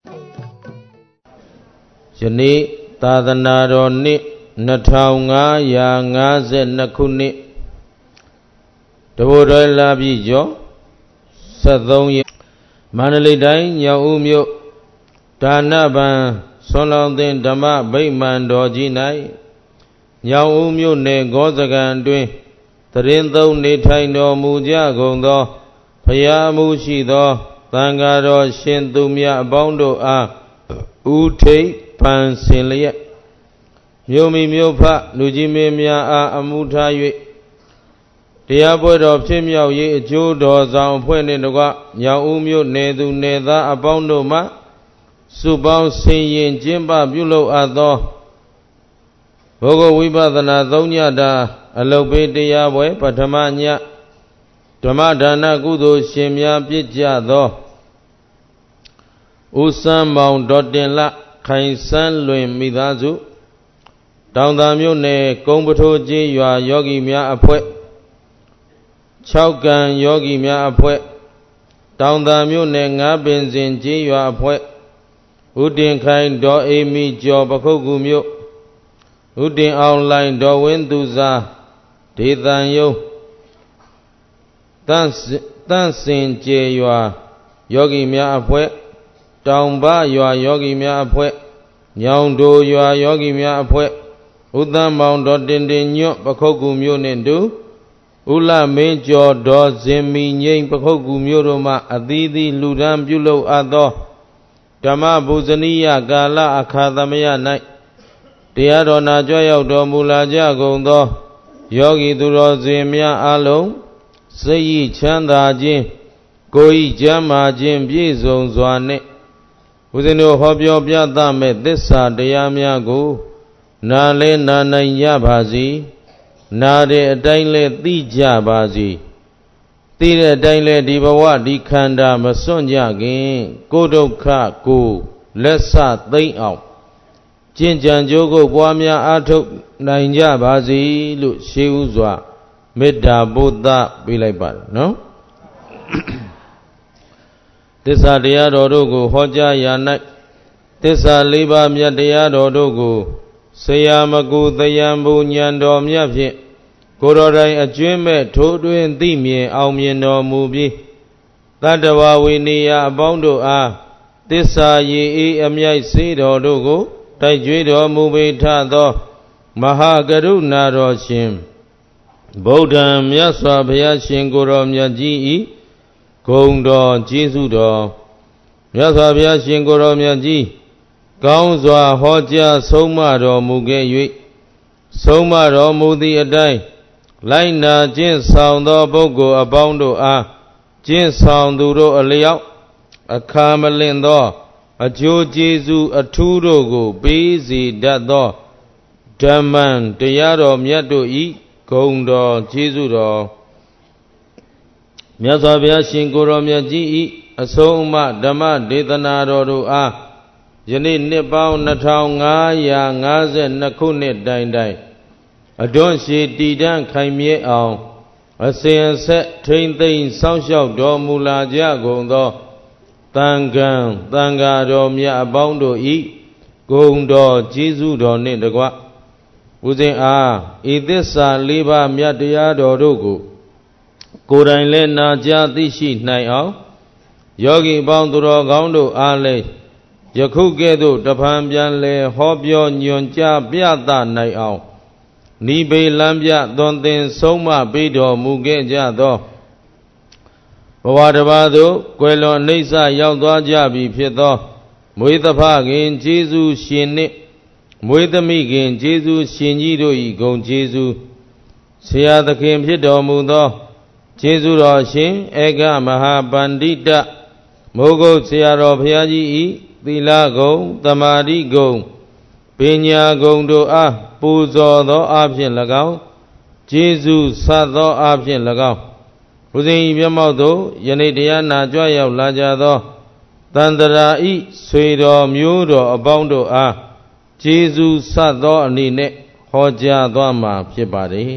ယနေ့သာသနာတော်နှစ်2552ခုနှစ်တဘိုးတော်လာပြီကျော်73ရက်မန္တလေးတိုင်းညောင်ဦးမြို့ဒါနဗံဆွန်လောင်သင်ဓမ္မဗိမာန်တော်ကြီး၌ညောင်ဦးမြို့နယ်ဂောစကံတွင်တရင်သုံးနေထိုင်တော်မူကြကုန်သောဘုရားမှုရှိသောသံဃာတော်ရှင်သူမြတ်အပေါင်းတို့အားဥထိပ်ပန်ဆင်လျက်မြို့မိမြို့ဖလူကြီးမင်းများအားအမှုထား၍တရားပွဲတော်ဖြစ်မြောက်ရေးအကျိုးတော်ဆောင်အဖွဲ့နှင့်တကွညောင်ဦးမြို့နယ်သူနယ်သားအပေါင်းတို့မှစုပေါင်းဆင်ရင်ကျင်းပပြုလုပ်အပ်သောဘုဂဝိပဿနာသုံးညတာအလုတ်ပေးတရားပွဲပထမညဓမ္မဒါနကုသိုလ်ရှင်များပြည့်ကြသောဦးစမ်းမောင်ဒေါ်တင်လခိုင်စန်းလွင်မိသားစုတောင်သာမြို့နယ်ကုန်းပထိုးကျေးရွာယောဂီများအဖွဲ့6ကံယောဂီများအဖွဲ့တောင်သာမြို့နယ်ငါးပင်စင်ကျေးရွာအဖွဲ့ဦးတင်ခိုင်ဒေါ်အေမီကျော်ပခုတ်ကူမြို့ဦးတင်အောင်လိုင်ဒေါ်ဝင်းသူစာဒေသံယုံတန့်စင်ကျေးရွာယောဂီများအဖွဲ့တောင်ပရွာယောဂီများအဖွဲ့ညောင်တိုရွာယောဂီများအဖွဲ့ဥသမ်းမောင်ဒေါ်တင်တင်ညွတ်ပခုတ်ကူမြို့နှင့်တူဥလမင်းကျော်ဒေါ်ဇင်မီငိမ့်ပခုတ်ကူမြို့တို့မှအသီးသီးလူဒန်းပြုလုပ်အပ်သောဓမ္မဗုဇနိယကာလအခါသမယ၌တရားတော်နာကြွရောက်တော်မူလာကြကုန်သောယောဂီသူတော်စင်များအားလုံးစိတ်ဤချမ်းသာခြင်းကိုယ်ဤကျမ်းမာခြင်းပြည့်စုံစွာနှင့်ဦးဇင်းတို့ဟောပြောပြသမဲ့သစ္စာတရားများကိုနာလဲနာနိုင်ကြပါစေနာတဲ့အတိုင်းလဲသိကြပါစေသိတဲ့အတိုင်းလဲဒီဘဝဒီခန္ဓာမစွန့်ကြခင်ကိုယ်ဒုက္ခကိုလက်ဆသိမ့်အောင်ကျင့်ကြံကြိုးကိုပွားများအားထုတ်နိုင်ကြပါစေလို့ရှေးဥစွာမေတ္တာပို့သပေးလိုက်ပါတယ်နော်သစ္စာတရားတော်တို့ကိုဟောကြားရာ၌သစ္စာလေးပါးမြတ်တရားတော်တို့ကိုဆရာမကူသယံဘုညံတော်မြတ်ဖြင့်ကိုယ်တော်တိုင်အကျွမ်းမဲ့ထိုးတွင်သိမြင်အောင်မြင်တော်မူပြီးတတ္တဝဝိနည်းအပေါင်းတို့အားသစ္စာရည်အေးအမြိုက်စေတော်တို့ကိုတိုက်ကြွေးတော်မူပေထသောမဟာကရုဏာတော်ရှင်ဗုဒ္ဓံမြတ်စွာဘုရားရှင်ကိုယ်တော်မြတ်ကြီးဤဂုဏ်တော်ကျေးဇူးတော်မြတ်စွာဘုရားရှင်ကိုယ်တော်မြတ်ကြီးကောင်းစွာဟောကြားဆုံးမတော်မူခဲ့၍ဆုံးမတော်မူသည့်အတိုင်းလိုက်နာကျင့်ဆောင်သောပုဂ္ဂိုလ်အပေါင်းတို့အားကျင့်ဆောင်သူတို့အလျောက်အခါမလင့်သောအကျိုးကျေးဇူးအထူးတို့ကိုပေးစေတတ်သောဓမ္မံတရားတော်မြတ်တို့ဤဂုဏ်တော်ကျေးဇူးတော်မြတ်စွာဘုရားရှင်ကိုယ်တော်မြတ်ကြီးဤအဆုံးအမဓမ္မဒေသနာတော်တို့အားယနေ့နှစ်ပေါင်း2552ခုနှစ်တိုင်တိုင်အတွန်းရှိတည်တံ့ခိုင်မြဲအောင်အစဉ်အဆက်ထိမ့်သိမ့်စောင့်ရှောက်တော်မူလာကြကုန်သောသံဃာတော်မြတ်အပေါင်းတို့ဤဂုဏ်တော်ကျေးဇူးတော်နှင့်တကွဦးဇင်းအားဤသစ္စာလေးပါးမြတ်တရားတော်တို့ကိုကိုယ်တိုင်လည်းနာကြားသိရှိနိုင်အောင်ယောဂီပေါင်းသူတော်ကောင်းတို့အားလည်းယခုကဲ့သို့တဖန်ပြန်လဲဟောပြောညွှန်ကြားပြသနိုင်အောင်နိဗ္ဗေလမ်းပြသွန်သင်ဆုံးမပေးတော်မူခဲ့ကြသောဘဝတစ်ပါးသို့ကွယ်လွန်အိဋ္ဌရောက်သွားကြပြီဖြစ်သောမွေးသဖခင်ကျေးဇူးရှင်နှင့်မွေးသမိခင်ကျေးဇူးရှင်ကြီးတို့၏ဂုဏ်ကျေးဇူးဆရာသခင်ဖြစ်တော်မူသောကျေးဇူးတော်ရှင်ဧကမဟာပန္တိတမိုးကုတ်ဆရာတော်ဘုရားကြီး၏သီလဂုဏ်သမာဓိဂုဏ်ပညာဂုဏ်တို့အားပူဇော်သောအားဖြင့်၎င်းကျေးဇူးဆတ်သောအားဖြင့်၎င်းဘုဇင်ဤမျက်မှောက်သို့ယနေ့တရားနာကြွရောက်လာကြသောတန်တရာဤဆွေတော်မျိုးတော်အပေါင်းတို့အားကျေးဇူးဆတ်သောအနေနဲ့ဟောကြားသွားမှာဖြစ်ပါတယ်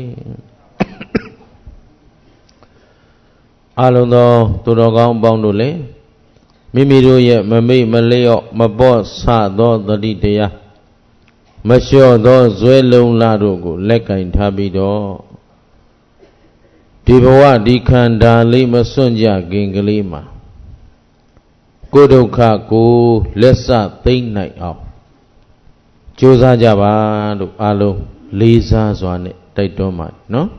အလုံးသောသူတော်ကောင်းအပေါင်းတို့လည်းမိမိတို့ရဲ့မမိတ်မလျော့မပေါ့ဆသောတတိတရားမလျှော့သောဇွဲလုံးလာတို့ကိုလက်ကင်ထားပြီးတော့ဒီဘဝဒီခန္ဓာလေးမစွန့်ကြခင်ကလေးမှာကိုယ်ဒုက္ခကိုလက်စသိမ့်နိုင်အောင်ကြိုးစားကြပါလို့အားလုံးလေးစားစွာနဲ့တိုက်တွန်းပါနော်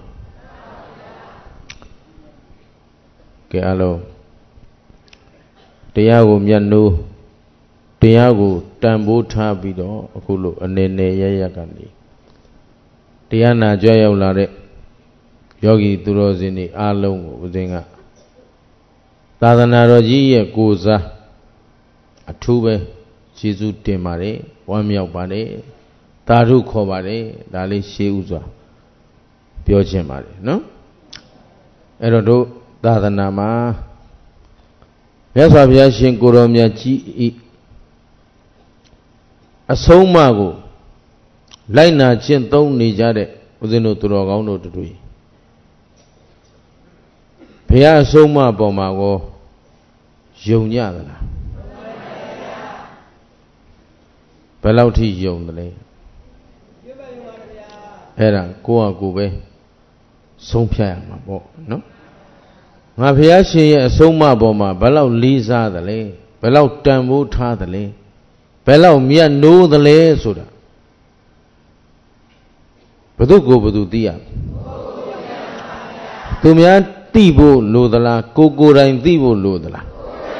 ကဲအားလုံးတရားကိုမျက်နှိုးတရားကိုတန်ဖိုးထားပြီးတော့အခုလိုအနေနဲ့ရရကနေတရားနာကြွရောက်လာတဲ့ယောဂီသူတော်စင်တွေအားလုံးကိုဦးဇင်းကသာသနာတော်ကြီးရဲ့ကိုယ်စားအထူးပဲကျေးဇူးတင်ပါတယ်ဝမ်းမြောက်ပါတယ်သာဓုခေါ်ပါတယ်ဒါလေးရှေးဥစွာပြောချင်ပါတယ်နော်အဲ့တော့တို့သာသနာမှာမြတ်စွာဘုရားရှင်ကိုယ်တော်မြတ်ကြီးဤအဆုံးအမကိုလိုက်နာကျင့်သုံးနေကြတဲ့ဦးဇင်းတို့သူတော်ကောင်းတို့တို့ဘုရားအဆုံးအမပေါ်မှာကိုယုံကြသလားဘယ်လောက်ထိယုံသလဲအဲ့ဒါကိုယ့်ဟာကိုယ်ပဲဆုံးဖြတ်ရမှာပေါ့နော်ငါဘုရားရှင်ရဲ့အဆုံးအမပေါ်မှာဘယ်လောက်လေးစားသလဲဘယ်လောက်တန်ဖိုးထားသလဲဘယ်လောက်မြတ်နိုးသလဲဆိုတာဘယ်သူကိုဘယ်သူသိရသူများသိဖို့လိုသလားကိုယ်တိုင်သိဖို့လိုသလား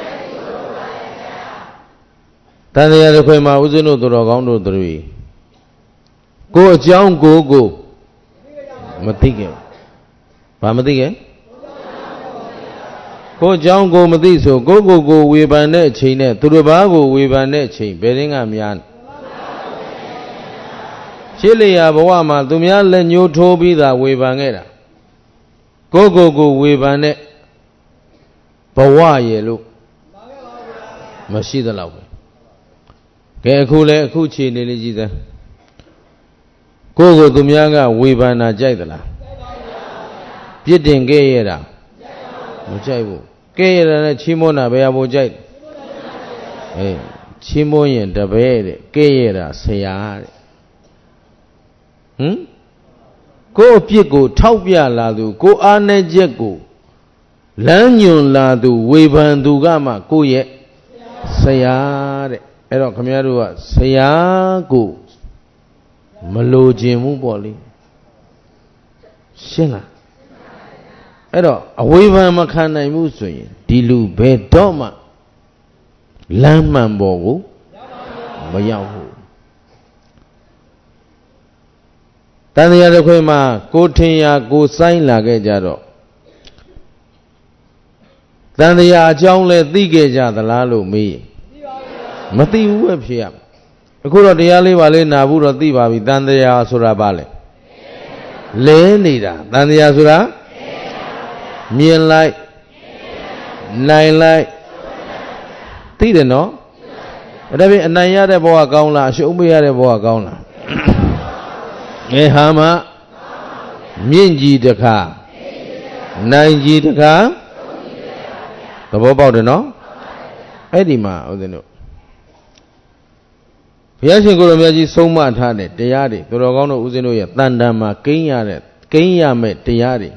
တန်တရားတစ်ခွေမှာဦးဇင်းတို့သူတော်ကောင်းတို့တွေကိုယ်အကြောင်းကိုမသိခင်ဘာမသိခင်ကိုယ်အကြောင်းကိုမသိဆိုကိုဝေဖန်တဲ့အချိန်နဲ့သူတစ်ပါးကိုဝေဖန်တဲ့အချိန်ဘယ်ရင်းကများရှင်းလျာဘဝမှာသူများလက်ညှိုးထိုးပြီးသာဝေဖန်ခဲ့တာကိုဝေဖန်တဲ့ဘဝရဲ့လို့မရှိသလောက်ပဲကဲအခုခြေနေလေးကြည့်စမ်းကိုသူများကဝေဖန်တာကြိုက်သလားပြစ်တင်ခဲ့ရတာမကြိုက်ဘူးခဲ့ရတာနဲ့ချီးမွမ်းတာဘယ်ဟာမို့ကြိုက်ချီးမွမ်းရင်တပည့်တဲ့ခဲ့ရတာဆရာတဲ့ကိုအပြစ်ကိုထောက်ပြလာသူကိုအားနည်းချက်ကိုလမ်းညွန်လာသူဝေဖန်သူကမှကိုရဲ့ဆရာတဲ့အဲ့တော့ခမည်းတော်ကဆရာကိုမလိုချင်ဘူးပေါ့လေရှင်းလားအဲ့တော့အဝေဖန်မခံနိုင်ဘူးဆိုရင်ဒီလူဘယ်တော့မှလမ်းမှန်ပေါ်ကိုမရောက်ဘူးတန်တရားတစ်ခွေမှာကိုထင်ရာကိုစိုင်းလာခဲ့ကြတော့တန်တရားအကြောင်းလဲသိခဲ့ကြသလားလို့မေးမသိဘူးပဲဖြစ်ရအခုတော့တရားလေးပါလေးနာဘူးတော့သိပါပြီတန်တရားဆိုတာဘာလဲလဲနေတာတန်တရားဆိုတာမြင်လိုက်နိုင်လိုက်သိတယ်နော်ဒါပေမဲ့အနိုင်ရတဲ့ဘဝကောင်းလားအရှုံးမရတဲ့ဘဝကောင်းလားဟာမမြင့်ကြီးတခါနိုင်ကြီးတခါသဘောပေါက်တယ်နော်အဲ့ဒီမှာဦးဇင်းတို့ဘုရားရှင်ကိုယ်တော်မြတ်ကြီးဆုံးမထားတဲ့တရားတွေသူတော်ကောင်းတို့ဦးဇင်းတို့ရဲ့တန်တန်မှာကိန်းရမဲ့တရားတွေ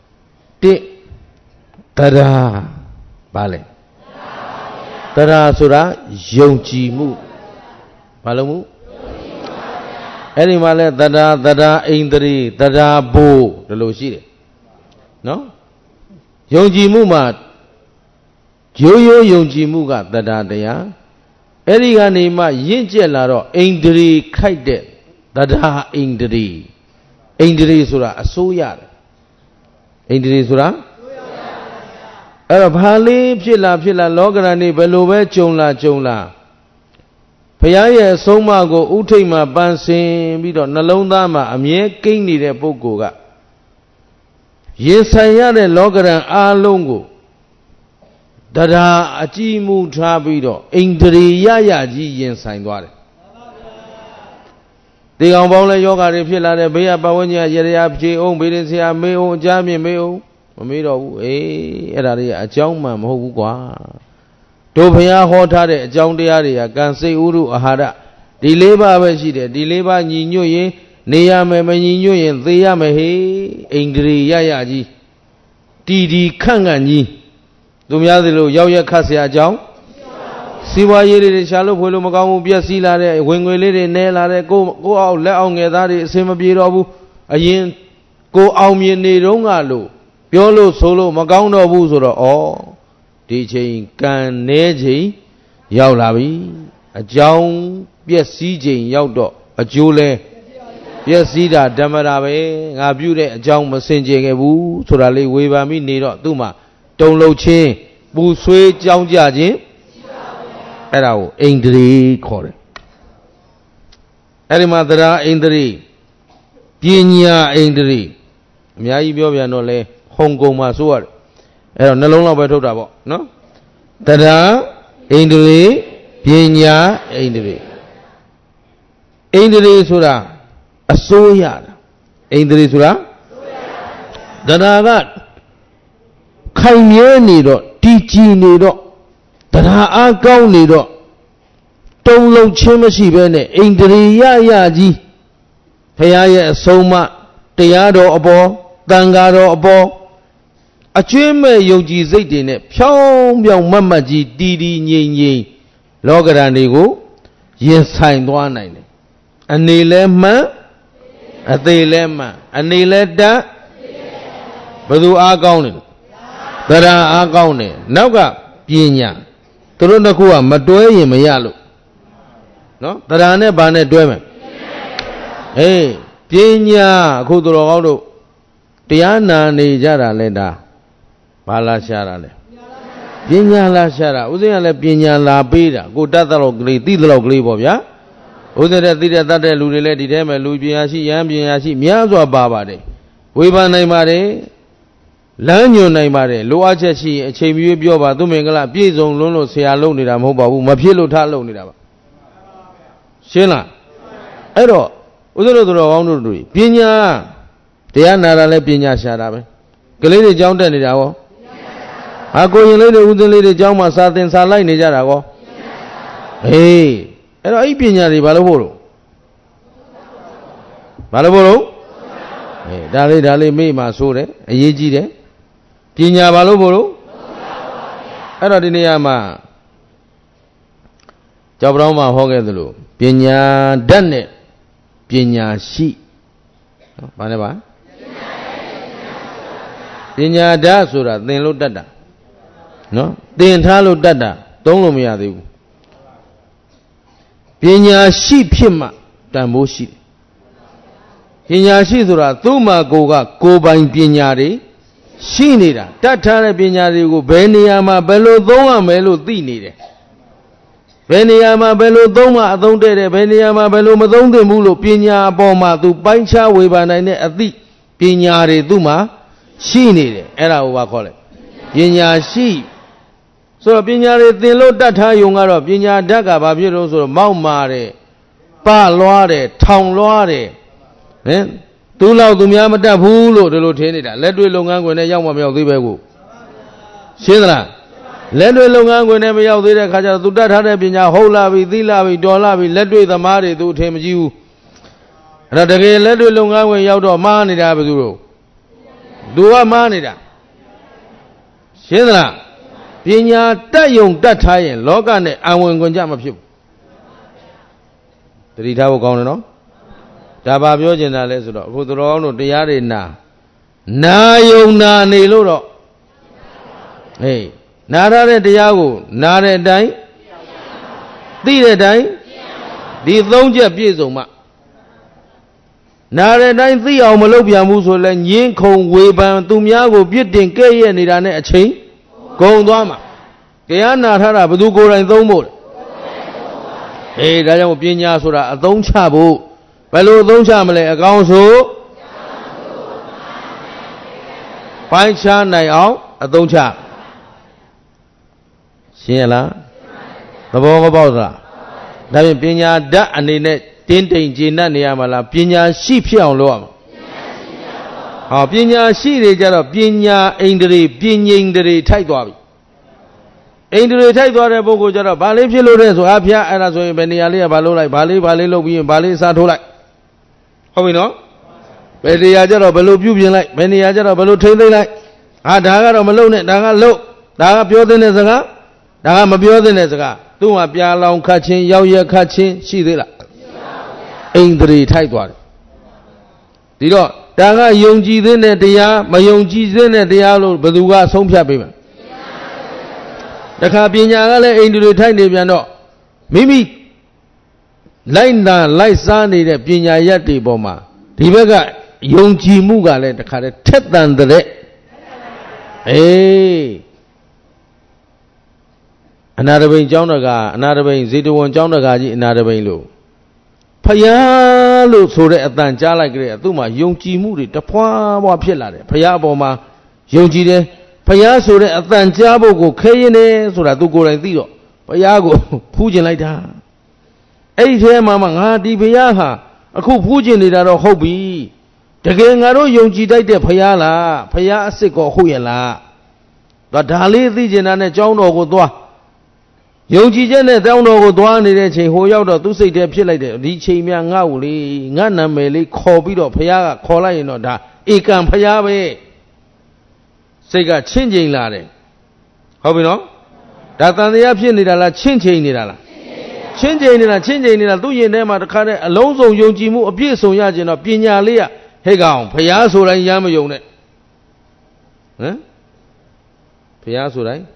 တရားဘာလဲတရားဆိုတာယုံကြည်မှုဘာလို့မှုအဲ့ဒီမှာလဲတရားအိန္ဒြေတရားဘိုးဒီလိုရှိတယ်နော်ယုံကြည်မှုမှာရိုးယုံကြည်မှုကတရားအဲ့ဒီကနေမှရင့်ကျက်လာတော့အိန္ဒြေခိုက်တဲ့တရားအိန္ဒြေဆိုတာအစိုးရတယ်အိန္ဒြေဆိုတာအဲ့တော့ဘာလေးဖြစ်လာလောကရန်နေဘယ်လိုပဲကြုံလာဘုရားရဲ့အဆုံးအမကိုဥထိတ်မှာပန်းဆင်ပြီးတော့နှလုံးသားမှာအမြဲကိန်းနေတဲ့ပုဂ္ဂိုလ်ကရင်ဆိုင်ရတဲ့လောကရန်အားလုံးကိုတရားအကြည်မူထားပြီးတော့အိန္ဒြေရကြီးရင်ဆိုင်သွားတယ်ဒီကောင်ပေါင်းလဲယောဂါတွေဖြစ်လာတဲ့ဘေးကပတ်ဝန်းကျင်ရရဖြေအောင်ဘေးရင်ဆရာမေးအောင်အကြမ်းမြင်မေးအောင်မမေးတော့ဘူးအဲ့ဒါတွေအကြောင်းမှမဟုတ်ဘူးကွာတို့ဘုရားဟောထားတဲ့အကြောင်းတရားတွေကကံစိတ်ဥရုအာဟာရဒီလေးပါးပဲရှိတယ်ဒီလေးပါးညီညွတ်ရင်နေရမယ်မညီညွတ်ရင်သေရမယ်ဟေ့ဣန္ဒြေရရကြီးတီခန့်ကြီးသူများသလိုရောက်ရက်ခတ်เสียအကြောင်းစီးပွားရေးတွေရှာလို့ဖွေလို့မကောင်းဘူးပြက်စီးလာတဲ့ဝင်ငွေလေးတွေနဲလာတဲ့ကိုအောက်လက်အောင်ငယ်သားတွေအစင်မပြေတော့ဘူးအရင်ကိုအောင်မြင်နေတော့ငါလို့ပြောလို့ဆိုလို့မကောင်းတော့ဘူးဆိုတော့ဒီချိန်ကံနေချိန်ရောက်လာပြီအကြောင်းပြက်စီးချိန်ရောက်တော့အကျိုးလဲပြက်စီးတာဓမ္မတာပဲငါပြုတဲ့အကြောင်းမစင်ကြယ်ခဲ့ဘူးဆိုတာလေးဝေဖန်ပြီးနေတော့သူ့မှာတုံလုံးချင်းပူဆွေးကြောင်းကြခြင်းအဲ့ဒါကိုဣန္ဒြေခေါ်တယ်အဲ့ဒီမှာသရဣန္ဒြေပညာဣန္ဒြေအများကြီးပြောပြန်တော့လဲဟုံကုံမှာဆိုရတယ်အဲ့တော့နှလုံးလောက်ပဲထုတ်တာပေါ့နော်သရဣန္ဒြေပညာဣန္ဒြေဣန္ဒြေဆိုတာအစိုးရတာဣန္ဒြေဆိုတာတရားကခိုင်မြဲနေတော့တည်ကြည်နေတော့တရားအားကောင်းနေတော့တုံးလုံးချင်းမရှိဘဲနဲ့ဣန္ဒြေရကြီးဘုရားရဲ့အဆုံးအမတရားတော်အပေါ်တန်ဃာတော်အပေါ်အကျွမ်းမဲ့ယုံကြည်စိတ်တွေနဲ့ဖြောင်းပြောင်းမတ်ကြီးတည်ငြိမ်လောကဓာတ်တွေကိုရင်ဆိုင်သွားနိုင်တယ်အနေလဲမှန်အသေးလဲမှန်အနေလဲတတ်ဘယ်သူအားကောင်းတယ်တရားအားကောင်းတယ်နောက်ကပညာသူတို့တစ်ခုကမတွဲရင်မရလို့နော်တရားနဲ့ဘာနဲ့တွဲမယ်ပညာအခုသူတော်ကောင်းတို့တရားနာနေကြတာလဲဒါဘာလာရှာတာလဲပညာလာရှာတာဥစဉ်ကလည်းပညာလာပေးတာကိုတတ်တဲ့လောက်ကလေးသိတဲ့လောက်ကလေးပေါ့ဗျာဥစဉ်တဲ့သိတဲ့တတ်တဲ့လူတွေလည်းဒီထဲမှာလူပညာရှိယဟန်ပညာရှိများစွာပါပါတယ်ဝေဖန်နိုင်ပါတယ်လမ်းညွှန်နိုင်ပါတယ်လိုအပ်ချက်ရှိရင်အချိန်မရွေးပြောပါသူမင်္ဂလာပြည့်စုံလွန်းလို့ဆရာလုပ်နေတာမဟုတ်ပါဘူးမဖြစ်လို့ထားလုပ်နေတာပါရှင်းလားအဲ့တော့ဥစ္စရတော်ကောင်းတို့တွေပညာတရားနာတာလဲပညာရှာတာပဲကလေးတွေကြောင်းတက်နေတာကောဟာကိုရင်လေးတွေဥစဉ်လေးတွေကြောင်းမှာစာသင်စာလိုက်နေကြတာကောအဲ့တော့အဲ့ပညာတွေဘာလို့ဖို့လို့ဘာလို့ဖို့လို့ဒါလေးမေ့မှဆိုတယ်အရေးကြီးတယ်ပညာဘာလို့ဖို့လို့အဲ့တော့ဒီနေရာမှာကျောက်ပတောင်းမှာဟောခဲ့သလိုပညာဓာတ်နဲ့ပညာရှိဘာနဲ့ပါပညာဓာတ်ဆိုတာသင်လို့တတ်တာနော်သင်ထားလို့တတ်တာသုံးလို့မရသေးဘူးပညာရှိဖြစ်မှတန်ဖိုးရှိတယ်ပညာရှိဆိုတာသူ့မှာကိုယ်ပိုင်ပညာတွေရှိနေတာတတ်ထားတဲ့ပညာတွေကိုဘယ်နေရာမှာဘယ်လိုသုံးရမယ်လို့သိနေတယ်ဘယ်နေရာမှာဘယ်လိုသုံးမှအသုံးတဲ့တယ်ဘယ်နေရာမှာဘယ်လိုမသုံးသင့်ဘူးလို့ပညာအပေါ်မှာသူပိုင်းခြားဝေဖန်နိုင်တဲ့အသိပညာတွေသူ့မှာရှိနေတယ်အဲ့ဒါကိုဘာခေါ်လဲပညာရှိဆိုတော့ပညာတွေသင်လို့တတ်ထားယုံကတော့ပညာဓာတ်ကဘာဖြစ်လို့ဆိုတော့မောက်မာတယ်ပလွားတယ်ထောင်လွားတယ်သူလောက်သူများမတတ်ဘူးလို့ဒီလိုထင်နေတာလက်တွေ့လုပ်ငန်းခွင်နဲ့ရောက်မှမရောက်သေးပဲကိုရှင်းသလားလက်တွေ့လုပ်ငန်းခွင်နဲ့မရောက်သေးတဲ့ခါကျတော့သူတတ်ထားတဲ့ပညာဟုတ်လာပြီသိလာပြီတော်လာပြီလက်တွေ့သမားတွေသူအထင်မကြီးဘူးအဲ့ဒါတကယ်လက်တွေ့လုပ်ငန်းခွင်ရောက်တော့မှားနေတာဘယ်သူတို့သူကမှားနေတာရှင်းသလားပညာတတ်ယုံတတ်ထားရင်လောကနဲ့အဝင်ခွင့်ကြမဖြစ်ဘူးတတိထားဖို့ကောင်းတယ်နော်ဒါပါပြောချင်တာလဲဆိုတော့အခုသူတော်ကောင်းတို့တရားတွေနာယုံနာနေလို့တော့နာရတဲ့တရားကိုနာတဲ့အတိုင်းသိတဲ့အတိုင်းဒီသုံးချက်ပြည့်စုံမှနာတဲ့အတိုင်းသိအောင်မလုပ်ပြန်ဘူးဆိုလဲညင်းခုံဝေဖန်သူများကိုပြစ်တင်ကဲ့ရဲ့နေတာနဲ့အချိန်ကုန်သွားမှာတရားနာထားတာဘယ်သူကိုယ်တိုင်သုံးဖို့လဲဒါကြောင့်ပညာဆိုတာအသုံးချဖို့ဘယ်လိုအသုံးချမလဲအကောင်းဆိုပိုင်းခြားနိုင်အောင်အသုံးချရှင်းရလားသဘောမပေါက်လားဒါဖြင့်ပညာဓာတ်အနေနဲ့တင်းတိမ်ကျေနပ်နေရမှာလားပညာရှိဖြစ်အောင်လုပ်ရမှာပညာရှိတွေကြတော့ပညာဣန္ဒြေပဉ္ဣန္ဒြေထိုက်သွားပြီဣအိန္ဒြေထိုက်သွားတဲ့ပုဂ္ဂိုလ်ကြတော့ဘာလေးဖြစ်လို့လဲဆိုအဖျားအဲ့ဒါဆိုရင်ဘယ်နေရာလေးကဘာလို့လိုက်ဘာလေးလုပ်ပြီးရင်ဘာလေးစားထိုးလိုက်ဟုတ်ပြီနော်ဘယ်နေရာကြတော့ဘယ်လိုပြုပြင်လိုက်ဘယ်နေရာကြတော့ဘယ်လိုထိမ့်သိမ့်လိုက်ဟာဒါကတော့မလုပ်နဲ့ဒါကလုပ်ဒါကပြောတဲ့စကားဒါကမပြောတဲ့စကားသူ့မှာပြာလောင်ခတ်ခြင်းရောက်ရခတ်ခြင်းရှိသေးလားအိန္ဒြေထိုက်သွားတယ်ဒီတော့ဒါကယုံကြည်တဲ့တရားမယုံကြည်တဲ့တရားလို့ဘယ်သူကဆုံးဖြတ်ပေးမှာတခါပညာကလည်းအိန္ဒြေထိုက်နေပြန်တော့မိမိလိုက်တာလိုက်စားနေတဲ့ပညာရက်တွေပေါ်မှာဒီဘက်ကယုံကြည်မှုကလည်းတခါတည်းထက်သန်တဲ့အနာတပိန်ကျောင်းတကအနာတပိန်ဇေတဝန်ကျောင်းတကကြီးအနာတပိန်လို့ဖယားလို့ဆိုတဲ့အတန်ကြားလိုက်ကြတဲ့သူ့မှာယုံကြည်မှုတွေတဖွာဖွာဖြစ်လာတယ်ဖယားအပေါ်မှာယုံကြည်တယ်ဖယားဆိုတဲ့အတန်ကြားဖို့ကိုခဲရင်နေဆိုတာသူကိုယ်တိုင်သိတော့ဖယားကိုဖူးကျင်လိုက်တာအဲ့ဒီထဲမှာငါဒီဖယားဟာအခုဖူးကျင်နေတာတော့ဟုတ်ပြီတကယ်ငါတို့ယုံကြည်တတ်တဲ့ဖယားလားဖယားအစ်စ်ကောဟုတ်ရဲ့လားဒါလေးသိကျင်တာနဲ့ကျောင်းတော်ကိုသွားယုံကြည်ချက်နဲ့တောင်းတော်ကိုသွားနေတဲ့ချိန်ဟိုရောက်တော့သူ့စိတ်ထဲဖြစ်လိုက်တယ်ဒီချိန်များငါ့ကိုလေငါနာမည်လေးခေါ်ပြီးတော့ဖယားကခေါ်လိုက်ရင်တော့ဒါဧကံဖယားပဲစိတ်ကချင့်ချိန်လာတယ်ဟုတ်ပြီနော်ဒါတန်တရားဖြစ်နေတာလားချင့်ချိန်နေတာလားချင့်ချိန်နေတာသူ့ရင်ထဲမှာတခါတည်းအလုံးစုံယုံကြည်မှုအပြည့်စုံရခြင်းတော့ပညာလေးကဟဲ့ကောင်ဖယားဆိုတိုင်းရမ်းမယုံနဲ့ဟမ်ဖယားဆိုတိုင်း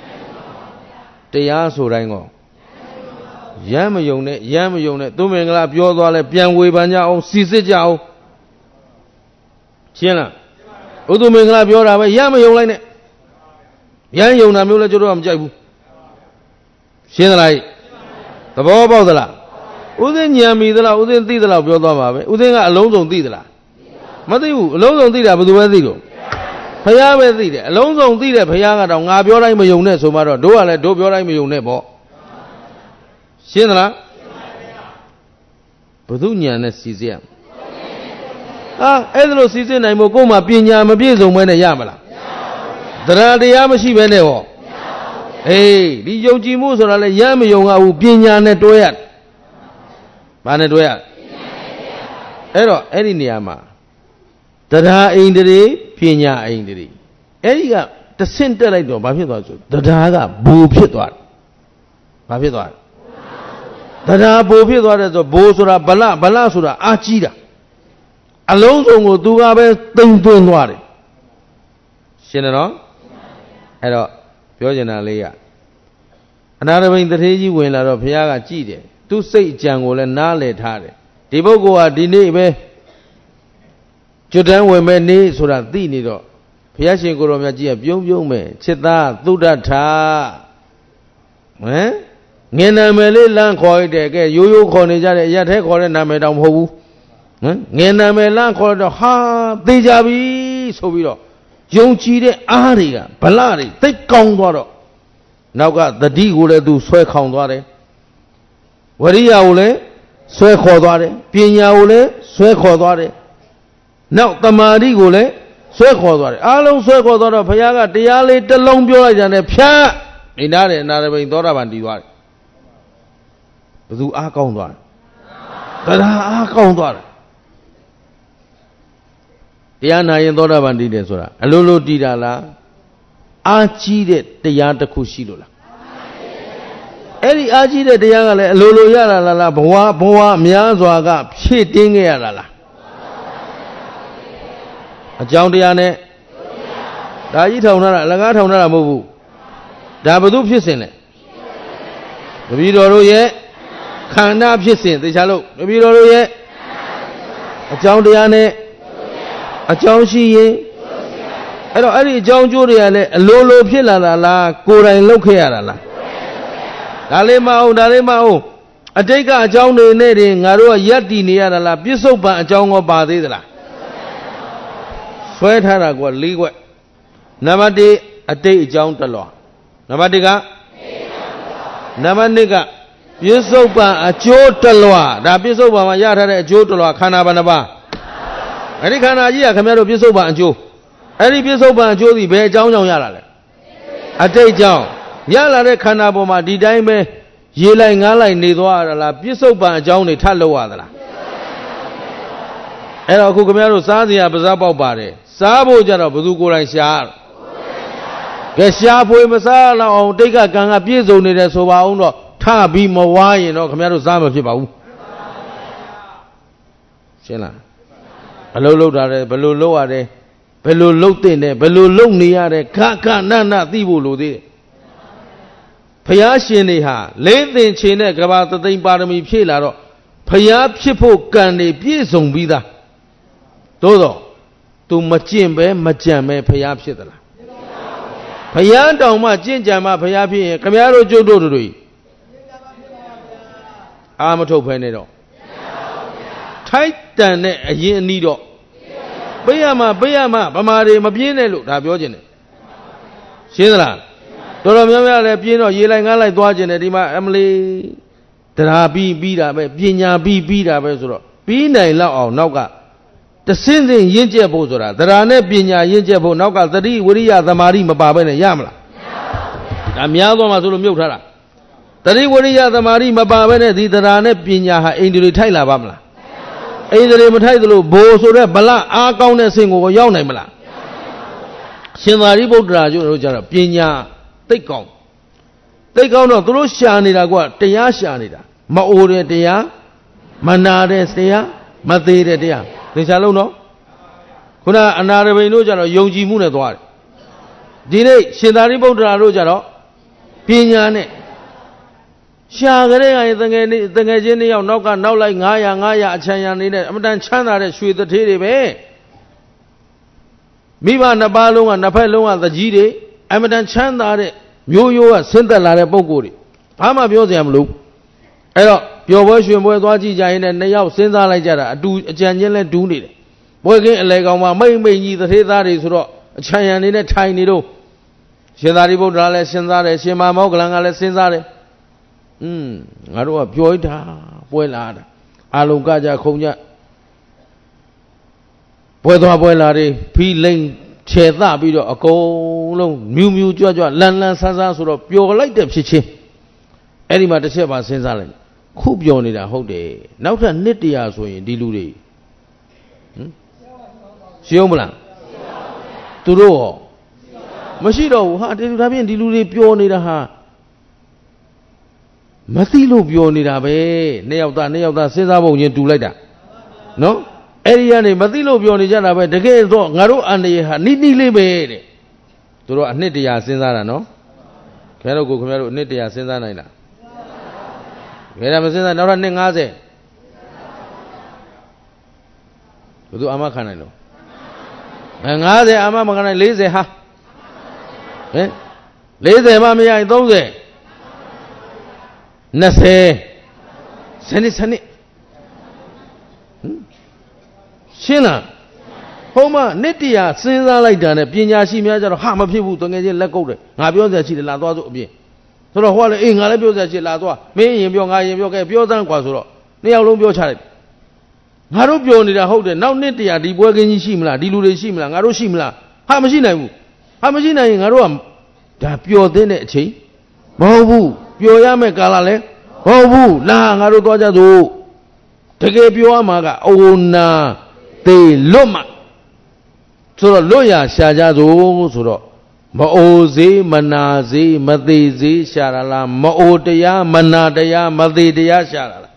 တရားဆိုတိုင်းကောရမ်းမယုံနဲ့သူမင်္ဂလာပြောသွားလဲပြန်ဝေဖန်ကြအောင်စီစစ်ကြအောင်ရှင်းလားဥသူမင်္ဂလာပြောတာပဲရမ်းမယုံလိုက်နဲ့ရမ်းယုံတာမျိုးလဲကျတော့မကြိုက်ဘူးရှင်းသလားသဘောပေါက်သလားဥစဉ်ညံမိသလားဥစဉ်သိသလားပြောသွားပါပဲဥစဉ်ကအလုံးစုံသိသလားမသိဘူးအလုံးစုံသိတာဘယ်သူပဲသိလို့ဖယားပဲသိတယ်အလုံးစုံသိတဲ့ဖယားကတော့ငါပြောတိုင်းမယုံနဲ့ဆိုမှတော့တို့ကလည်းတို့ပြောတိုင်းမယုံနဲ့ပေါ့ရှင်းသလားဘုသူညံနဲ့စီစစ်ရအဲ့ဒါလို့စီစစ်နိုင်မို့ကိုယ်မှာပညာမပြည့်စုံမဲနဲ့ရမလားတရားတရားမရှိဘဲနဲ့ဟောဒီယုံကြည်မှုဆိုတာလဲရမ်းမယုံရဘူးပညာနဲ့တွဲရဘာနဲ့တွဲရအဲ့တော့အဲ့ဒီနေရာမှာတရားအိန္ဒြေပညာအိန္ဒြေအဲ့ဒီကတဆင့်တက်လိုက်တော့ဘာဖြစ်သွားဆိုတရားကဘူဖြစ်သွားတယ်ဘာဖြစ်သွားလဲတရားဘူဖြစ်သွားတယ်ဆိုဘူဆိုတာဗလဆိုတာအာကြီးတာအလုံးစုံကိုသူကပဲသိမ့်သွင်းသွားတယ်ရှင်းတယ်နော်အဲ့တော့ပြောချင်တာလေးကအနာတပိန်တထေးကြီးဝင်လာတော့ဘုရားကကြည်တယ်သူစိတ်အကြံကိုလည်းနားလည်ထားတယ်ဒီပုဂ္ဂိုလ်ဟာဒီနေ့ပဲကျွတ်တန်းဝင်မဲ့နေ့ဆိုတာသိနေတော့ဘုရားရှင်ကိုယ်တော်မြတ်ကြီးကပြုံးမဲ့ချစ်သားသုဒ္ဓထာငင်နာမည်လေးလမ်းခေါ်ရတဲ့ကဲရိုးရိုးခေါ်နေကြတဲ့အရက်ထဲခေါ်တဲ့နာမည်တောင်မဟုတ်ဘူးငင်နာမည်လမ်းခေါ်တော့ဟာသိကြပြီဆိုပြီးတော့ယုံကြည်တဲ့အားတွေကဗလတွေသိကောင်းသွားတော့နောက်ကသတိကိုလည်းသူဆွဲခေါင်သွားတယ်ဝရိယကိုလည်းဆွဲခေါ်သွားတယ်ပညာကိုလည်းဆွဲခေါ်သွားတယ်နောက်တမာတိကိုလည်းဆွဲခေါ်သွားတယ်အားလုံးဆွဲခေါ်သွားတော့ဘုရားကတရားလေးတစ်လုံးပြောလိုက်ကြတယ်ဖြတ်နေနာတယ်အနာတပိန်သောတာပန်တည်သွားတယ်ဘယ်သူအားကောင်းသွားလဲတရားအားကောင်းသွားတယ်တရားနာရင်သောတာပန်တည်တယ်ဆိုတာအလိုလိုတည်တာလားအားကြီးတဲ့တရားတစ်ခုရှိလို့လားအဲ့ဒီအားကြီးတဲ့တရားကလည်းအလိုလိုရတာလားဘဝများစွာကဖြည့်တင်းခဲ့ရတာလားအကြောင်းတရားနဲ့ဒါကြီးထောင်ထားတာအလကားထောင်ထားတာမဟုတ်ဘူးဒါဘု து ဖြစ်စဉ်လဲတပည့်တော်တို့ရဲ့ခန္ဓာဖြစ်စဉ်သိချလို့တပည့်တော်တို့ရဲ့အကြောင်းတရားနဲ့အကြောင်းရှိရင်အဲ့တော့အဲ့ဒီအကြောင်းကျိုးတွေကလည်းအလိုလိုဖြစ်လာတာလားကိုယ်တိုင်လုပ်ခဲ့ရတာလားဒါလေးမအောင်အတိတ်ကအကြောင်းတွေနဲ့တင်ငါတို့ကယက်တည်နေရတာလားပြစ္ဆုတ်ပံအကြောင်းကပါသေးသလားဆွဲထားတာက၄ခွက်နံပါတ်1အတိတ်အကြောင်းတလွာနံပါတ်2ကနံပါတ်2ကပြစ္ဆုတ်ပံအကျိုးတလွာဒါပြစ္ဆုတ်ပံမှာရထားတဲ့အကျိုးတလွာခန္ဓာဘယ်နှပါးအဲ့ဒီခန္ဓာကြီးကခင်ဗျားတို့ပြစ္ဆုတ်ပံအကျိုးအဲ့ဒီပြစ္ဆုတ်ပံအကျိုးသည်ဘယ်အကြောင်းကြောင့်ရတာလဲအတိတ်ကြောင့် Yala de Kanaboma, Didaime, Yela Ngala in Nidwara, Pisopa, Johnny Taloadra. Ela Kukumero Sadia Bazabo Bari, Sabo Jara Buzuko and Shar. Gesha Masala on Dega Ganga Pizo Nida Soba, Tabi Mawai, or Camero Zama Piba. Shela. Hello, Dare, below lower, below lotin, below lonely, Kaka Nana Dibu. Payashiniha, late in China, Gabata the Barami Pilaro, Payap Chipo Gandhi, Piezon Vida. Todo, to Machimbe, Machame, Payap Shitala. Payanda, Machinjama, Payapi, Camaro Jodori. Amato Penedo. Titan a year needle. Bayama, Bamari, Mabine, Rabiogene. Shidra. Doromia, Pino, Yelanga like Dwagen, Edima, Emily, Terabi, Bida, Pina, Bida, Besoro, Pina, Lao, Nauga. The same thing, Yinja Bozora, the Rane Pina, Yinja Bonaga, the Ri, Wuria, the Marima Baba, and Yamla. Amiado Mazulu Mutara. The Ri, Wuria, the Marima Baba, and the Rane Pina, Indiri Taila Bamla. Either Matailo, Bosora, Bala, Akon, Sing over Yonamala. Shinaribo Draju, Pina. Take on no Rushanida, Tea Shanida, Maore Dea, Manade Dea, Madere Dea. They shall know. Kuna another way no jaro, Yoji Munadwar. Dine, Shinaribo Drajaro, Pinyane. Shagare, I think the Gajini of Noka, now like Naya, Chayan in it. I'm done Chana, sweet the Tiri. Miva Nabalu and Napalua, the Gide. Amadan Chanda, you Santa Lara Boguri. Ama Biosiam Loop. Your worship was Waji Jain and Nayao Senda Lajara, do Janjel do it. Working a leg on my may the Hezar is a Chayan in a tiny do. Shedaribo Drale Sendare, Shema Moglanga Sendare. I do a Pioita, Boilada, Alugaja Konya. Puedo Boilari, P. Lane. Cheda video a go long, Mew Judge, Lan Saza, sort of pure like the Chichi. Any matter Sheba Senzalin. Coop Yonida whole day. Now to Nitia so in Diluri. Shiomla. Turo. Mashido, how did you have in Diluri pure Nida? Mathilo pure Nida, Neota, Sezabo, you do like that. No? Ariane Matilo Bionijana, but the gay dog, Naru and the Nidni Libe. To Nitia Senzana, no? Cano go Nitia Senzana. Where am I saying not running Aze? To do Amakanano. And Aze Amamaka lazy ha. Eh? Lazy Mamma, I don't say. Nase. Send. Shina Homa, Nitia, Sinza like that, Pina, she measure Hama people to get let go. I built that she la to be. So the whole in Alabio that she la to, me in your eye, your Piotan Quasuro, near Lumbio child. Harubio need a holder, now Nitia, the working Shimla, Dilu Shimla, Aru Shimla, Hamashina in Arum, the pure dinner, Mobu, Pure Yame Galale, Mobu, La Haru Goja. Take pure Amaga, oh na. They loma so the lawyer Shajazo Suro Maozi, Manazi, Madizi, Sharala, Maodea, Manadea, Madidea, Sharala.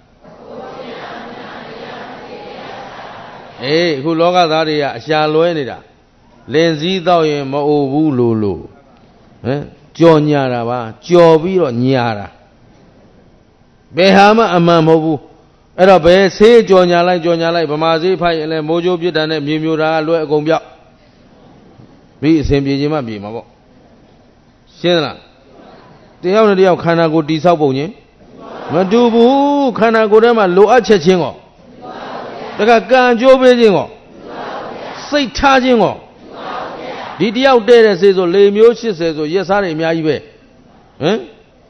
Eh, who loga daria, Shaloenida. Lenzi Doye Maobu Lulu. Eh, Jonyara, Jobiro Nyara. Behama Amamobu. Erobe, say Jonya like Bamazi, Pai, and Mojo Budan, Mimura, Loa Gombia. Be same Jima Bimabo. Shena. The only of Kanago Disaboni. Madubu, Kanagorema, Loa Chechingo. The Ganjo Beijingo. Say Tajingo. Did you out there says, or lay Mioshi says, or yes, I am Yaibe. Eh?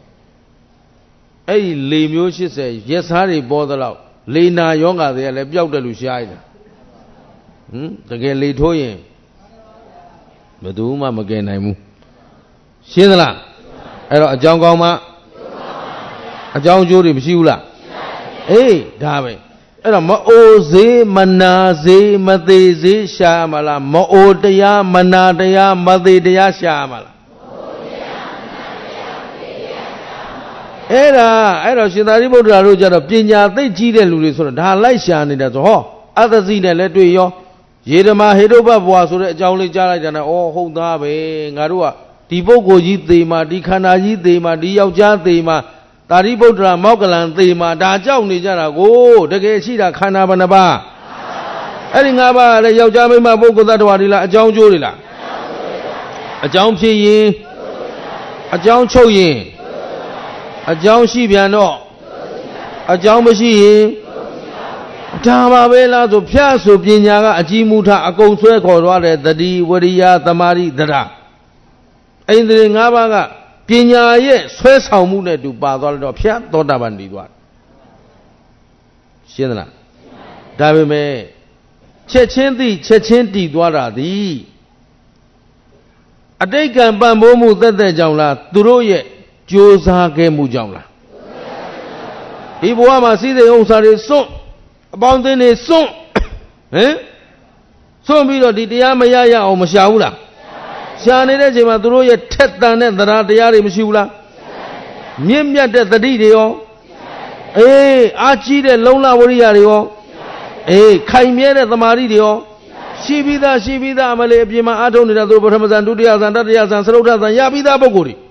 Hey, Lee Mushi says, yes, Harry bother out. Lina Yonga, they left out the Lucia. The gay late toy. But do Mamma again, I move. Shidla. အဲ့တော့အကြောင်းကောင်းမှအကြောင်းကျိုးတွေမရှိဘူးလားအေးဒါပဲအဲ့တော့မအိုစေးမနာစေးမသေးစေးရှာမလားမအိုတရားမနာတရားမသေးတရားရှာမလားအဲ့တော့ရှင်သာရိပုတ္တရာတို့ကြတော့ပညာသိကြီးတဲ့လူတွေဆိုတော့ဒါလိုက်ရှာနေတာဆိုဟောအသစီနဲ့လည်းတွေ့ရောယေဓမာဟေတုပ္ပဘွာဆိုတဲ့အကြောင်းလေးကြားလိုက်တာနဲ့ဩဟုတ်သားပဲငါတို့ကဒီပုဂ္ဂိုလ်ကြီးသေမှာဒီခန္ဓာကြီးသေမှာဒီယောက်ျားသေမှာသာရိပုတ္တရာမောက္ကလံသေမှာဒါကြောက်နေကြတာကိုတကယ်ရှိတာခန္ဓာဘယ်နှပါးအဲ့ဒီ၅ပါးလည်းယောက်ျားမိန်းမပုဂ္ဂိုလ်သတ္တဝါတွေလားအကြောင်းကျိုးတွေလားအကြောင်းဖြစ်ရင်အကြောင်းချုပ်ရင်အကြောင်းရှိပြန်တော့အကြောင်းမရှိရင်ဒါပါပဲလားဆိုဖြတ်ဆိုပညာကအကြီးမူထအကုန်ဆွဲခေါ်သွားတဲ့တတိဝရိယသမာဓိတရားအိန္ဒြေ၅ပါးကပညာရဲ့ဆွဲဆောင်မှုနဲ့တူပါသွားတော့ဖြတ်သောတာပန်တည်သွားရှင်းသလားဒါပေမဲ့ချက်ချင်းသိချက်ချင်းတည်သွားတာသည်အတိတ်ကံပံ့ပိုးမှုသက်သက်ကြောင့်လားသူတို့ရဲ့ကြိုးစားခဲ့မှုကြောင့်လားဒီဘဝမှာစီးစိမ်ဥစ္စာတွေစွန့်အပေါင်းအသင်းတွေစွန့်စွန့်ပြီးတော့ဒီတရားမရရအောင်မရှာဘူးလားရှာနေတဲ့ချိန်မှာသူတို့ရဲ့ထက်သန်တဲ့သရတရားတွေမရှိဘူးလားမြင့်မြတ်တဲ့တတိတွေရောအေးအားကြီးတဲ့လုံလဝရိယတွေရောအေးခိုင်မြဲတဲ့သမာဓိတွေရောရှိပြီးသားအမလေးအပြင်မှာအားထုတ်နေတာသူပထမဇန်ဒုတိယဇန်တတိယဇန်သရုပ်ထဇန်ရပြီးသားပုဂ္ဂိုလ်တွေ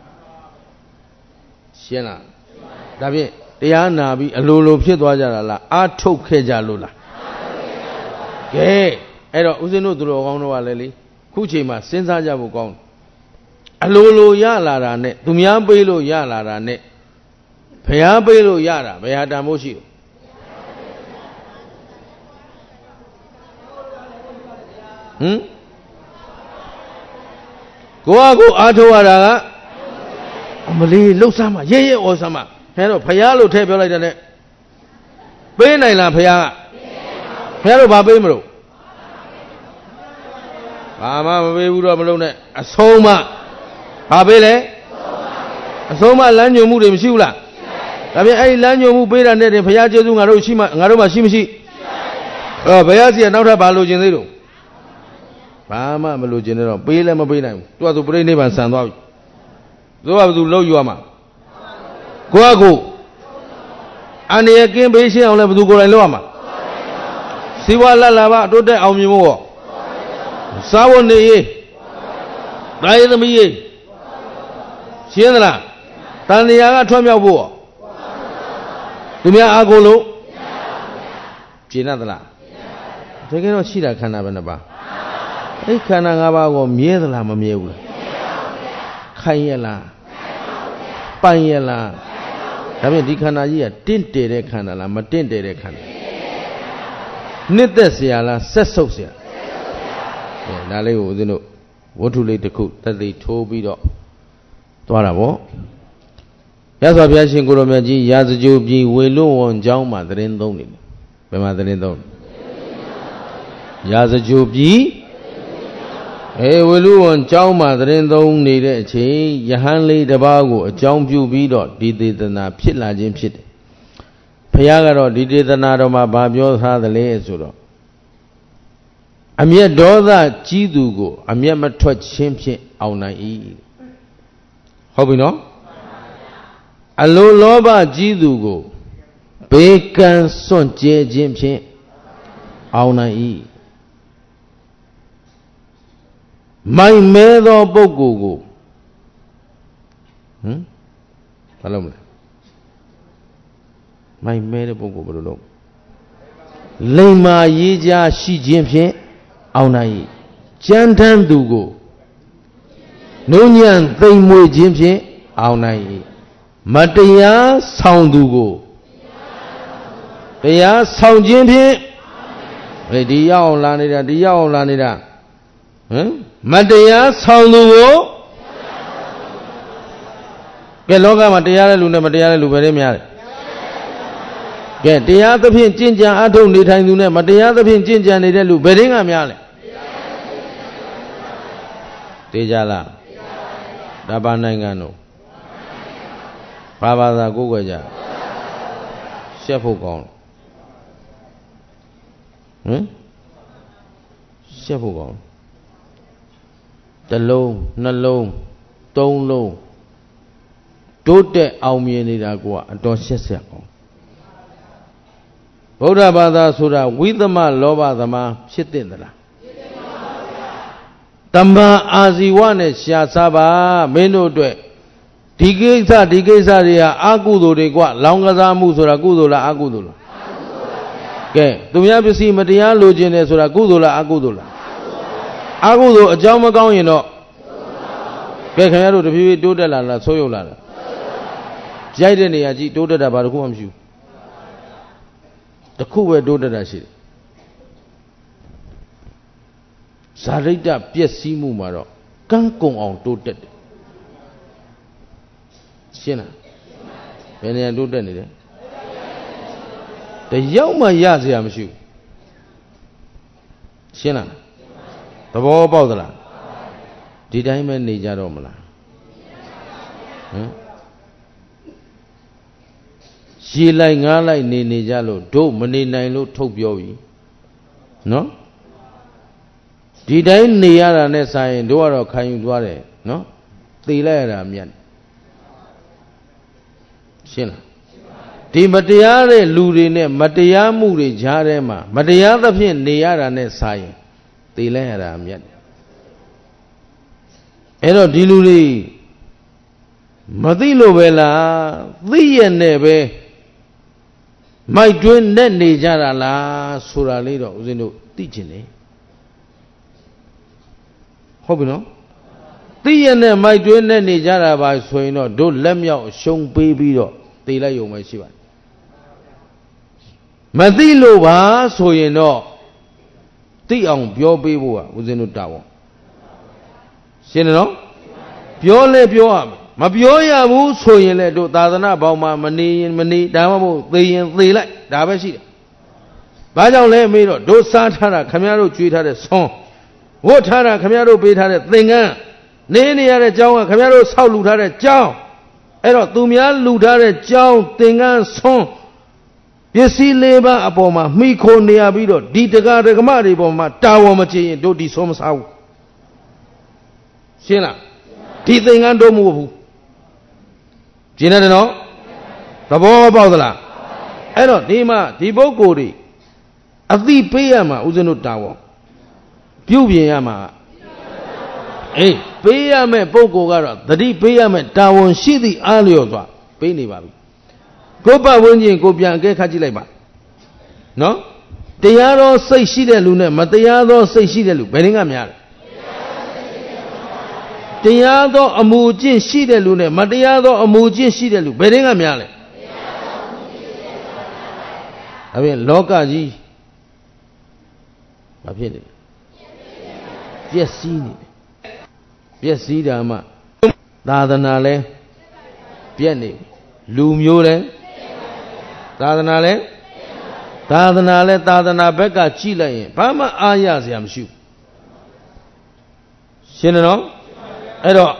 ရှင်းလားဒါဖြင့်တရားနာပြီးအလိုလိုဖြစ်သွားကြတာလားအားထုတ်ခဲ့ကြလို့လားကဲအဲ့တော့ဦးဇင်းတို့သူတော်ကောင်းတို့ကလည်းလေခုချိန်မှာစဉ်းစားကြဖို့ကောင်းအလိုလိုရလာတာနဲ့သူများပေးလို့ရလာတာနဲ့ဘုရားပေးလို့ရတာဘယ်ဟာတန်ဖို့ရှိတယ်ကိုယ့်အကိုအားထုတ်ရတာကအမလီလှုပ်ရှားမှရဲဩစမ်းမှအဲတော့ဘုရားလို့ထည့်ပြောလိုက်တဲ့နဲ့ပေးနိုင်လားဘုရားကဘုရားတို့ဘာပေးမလို့ဘာမှမပေးဘူးတော့မလုပ်နဲ့အဆုံးမဘာပေးလဲအဆုံးမလမ်းညွှန်မှုတွေမရှိဘူးလားဒါပြန်အဲ့ဒီလမ်းညွှန်မှုပေးတာနဲ့တင်ဘုရားကျေးဇူးငါတို့ရှိမှရှိမရှိဘုရားစီကနောက်ထပ်ဘာလို့ကျင်သေးလို့ဘာမှမလို့ကျင်တော့ပေးလည်းမပေးနိုင်ဘူးသူကသူပြိဋိဘံဆန်သွားပြီသူကဘယ်သူလှုပ်ယူရမှာကိုယ့်အကိုအန္တရာယ်ကင်းပေးရှင်းအောင်လည်းဘယ်သူကိုယ်တိုင်လုပ်ရမှာစီဝါလတ်လာပါအတိုးတက်အောင်မြင်ဖို့စားဝတ်နေရေးဒါရသမီးရေးရှင်းသလားတန်တရားကထွက်မြောက်ဖို့သူများအားကိုလို့ရှင်းသလားတကယ်တော့ရှိတာခန္ဓာပဲနှစ်ပါးအဲ့ခန္ဓာ၅ပါးကိုမြဲသလားမမြဲဘူးလားခိုင်ရလားပိုင်ရလားဒါဖြင့်ဒီခန္ဓာကြီးကတင့်တယ်တဲ့ခန္ဓာလားမတင့်တယ်တဲ့ခန္ဓာနှစ်သက်เสียလားဆက်ဆုပ်เสียဒါလေးကိုဦးဇင်းတို့ဝတ္ထုလေးတစ်ခုသက်သေထိုးပြီးတော့သွားတာပေါ့ရသော်ဘုရားရှင်ကိုရောမြတ်ကြီးရာဇဂိုပြည်ဝေလွတ်ဝန်ကျောင်းမှာသတင်းသုံးနေတယ်ဘယ်မှာသတင်းသုံးရာဇဂိုပြည်ဝေလွတ်ဝန်ကျောင်းမှာသတင်းသုံးနေတဲ့အချိန်ယဟန်လေးတစ်ပါးကိုအကြောင်းပြုပြီးတော့ဒီသေသနာဖြစ်လာခြင်းဖြစ်တယ်ဘုရားကတော့ဒီသေသနာတော်မှာဘာပြောထားသလဲဆိုတော့အမျက်ဒေါသကြီးသူကိုအမျက်မထွက်ခြင်းဖြင့်အောင်နိုင်၏ဟုတ်ပြီနော်အလိုလောဘကြီးသူကိုဘေးကံစွန့်ကြဲခြင်းဖြင့်အောင်နိုင်၏မိုင်မဲသောပုဂ္ဂိုလ်ကိုဘာလို့မလဲမိုင်မဲတဲ့ပုဂ္ဂိုလ်ဘယ်လိုလုပ်လိမ္မာရေးကြရှိခြင်းဖြင့်အောင်နိုင်၏ကြမ်းတမ်းသူကိုနှုံညံ့သိမ်မွေ့ခြင်းဖြင့်အောင်နိုင်၏မတရားဆောင်သူကိုတရားဆောင်ခြင်းဖြင့်ဒီရောက်အောင်လာနေတာမတရားဆောင်သူကိုကဲလောကမှာတရားတဲ့လူနဲ့မတရားတဲ့လူပဲများတယ်ကဲတရားသဖြင့်ကျင့်ကြံအထုတ်နေထိုင်သူနဲ့မတရားသဖြင့်ကျင့်ကြံနေတဲ့လူဘယ်ရင်းကများလဲတေးကြလားဒါပါနိုင်ငံတို့ဘာဘာသာကိုးကွယ်ကြရှက်ဖို့ကောင်းဟင်ရှက်ဖို့ကောင်းတစ်လုံးနှလုံးသုံးလုံးတိုးတက်အောင်မြင်နေတာကအတော်ရှက်ဆက်ကောင်းဗုဒ္ဓဘာသာဆိုတာဝိသမလောဘသမားဖြစ်တဲ့သလားတမ္မာအာဇီဝနဲ့ရှားစားပါမင်းတို့အတွက်ဒီကိစ္စတွေကအာကုသိုလ်တွေကလောင်ကစားမှုဆိုတာကုသိုလ်လားအကုသိုလ်လားကဲသူများပစ္စည်းမတရားလိုချင်တယ်ဆိုတာကုသိုလ်လားအကုသိုလ်လားအကုသိုလ်အကြောင်းမကောင်းရင်တော့ကဲခင်ဗျားတို့တဖြည်းဖြည်းတိုးတက်လာလားဆိုးရုပ်လာလားကြိုက်တဲ့နေရာကြီးတိုးတက်တာဘာတစ်ခုမှမရှိဘူးတစ်ခုပဲတိုးတက်တာရှိတယ်ဇာရိတ္တပျက်စီးမှုမှာတော့ကန်းကုံအောင်တိုးတက်တယ်ရှင်းလားဘယ်နေရာတိုးတက်နေလဲတယောက်မှရစရာမရှိဘူးရှင်းလားသဘောပေါက်သလားဒီတိုင်းပဲနေကြတော့မလားဟမ်ရေလိုက်ငားလိုက်နေကြလို့တို့မနေနိုင်လို့ထုတ်ပြောပြီနော်ဒီတိုင်းနေရတာနဲ့ဆိုင်ရင်တို့ကတော့ခံယူသွားတယ်နော်သေလိုက်ရတာမြတ်ရှင်းလားဒီမတရားတဲ့လူတွေနဲ့မတရားမှုတွေကြားထဲမှာမတရားသဖြင့်နေရတာနဲ့ဆိုင်ရင်သေလိုက်ရတာမြတ်အဲ့တော့ဒီလူတွေမသိလို့ပဲလားသိရနဲ့ပဲမိုက်တွင်းနဲ့နေကြတာလားဆိုတာလေးတော့ဦးဇင်းတို့သိချင်တယ်ဟုတ်ပြီနော်သိရနဲ့မိုက်တွင်းနဲ့နေကြတာပါဆိုရင်တော့တို့လက်မြောက်ရှုံးပေးပြီးတော့သိလိုက်ရုံပဲရှိပါတယ်မသိလို့ပါဆိုရင်တော့သိအောင်ပြောပေးဖို့ကဦးဇင်းတို့တာဝန်ရှင်းတယ်နော်ပြောလဲပြောရမယ်မပြောရဘူးဆိုရင်လည်းတို့သာသနာပေါင်းမှာမနေရင်မနေဒါမှမဟုတ်သေရင်သေလိုက်ဒါပဲရှိတယ်ဘာကြောင့်လဲမေးတော့တို့စားထားတာခမည်းတော်ကြွေးထားတဲ့ဆွန်းဝတ်ထားတာခမည်းတော်ပေးထားတဲ့သင်္ကန်းနေရတဲ့ကျောင်းကခမည်းတော်ဆောက်လူထားတဲ့ကျောင်းအဲ့တော့သူများလူထားတဲ့ကျောင်းသင်္ကန်းဆွန်းပစ္စည်းလေးပါးအပေါ်မှာမိခိုနေရပြီးတော့ဒီတကားဒကမတွေပေါ်မှာတာဝန်မချရင်တို့ဒီဆွန်းမစားဘူးရှင်းလားဒီသင်္ကန်းတို့မဟုတ်ဘူးရှင်းတယ်နော်သဘောပေါက်သလားအဲ့တော့ဒီမှာဒီပုဂ္ဂိုလ်တွေအသိပေးရမှာဦးဇင်းတို့တာဝန်ပြုပြင်ရမှာအေးပေးရမယ့်ပုဂ္ဂိုလ်ကတော့သတိပေးရမယ့်တာဝန်ရှိသည့်အားလျော်စွာပေးနေပါပြီကိုယ်ပတ်ဝန်းကျင်ကိုပြန်အကဲခတ်ကြည့်လိုက်ပါနော်တရားတော်စိတ်ရှိတဲ့လူနဲ့မတရားသောစိတ်ရှိတဲ့လူဘယ်နှကများလဲတရားသောအမှုကျင့်ရှိတဲ့လူနဲ့မတရားသောအမှုကျင့်ရှိတဲ့လူဘယ်နှကများလဲဒါဖြင့်လောကကြီးဘာဖြစ်လဲပျက်စီးနေတယ်ပျက်စီးတာမှသာသနာလဲပြက်နေလူမျိုးလဲသာသနာဘက်ကကြည့်လိုက်ရင်ဘာမှအားရစရာမရှိဘူးရှင်းတယ်နော်အဲ့တော့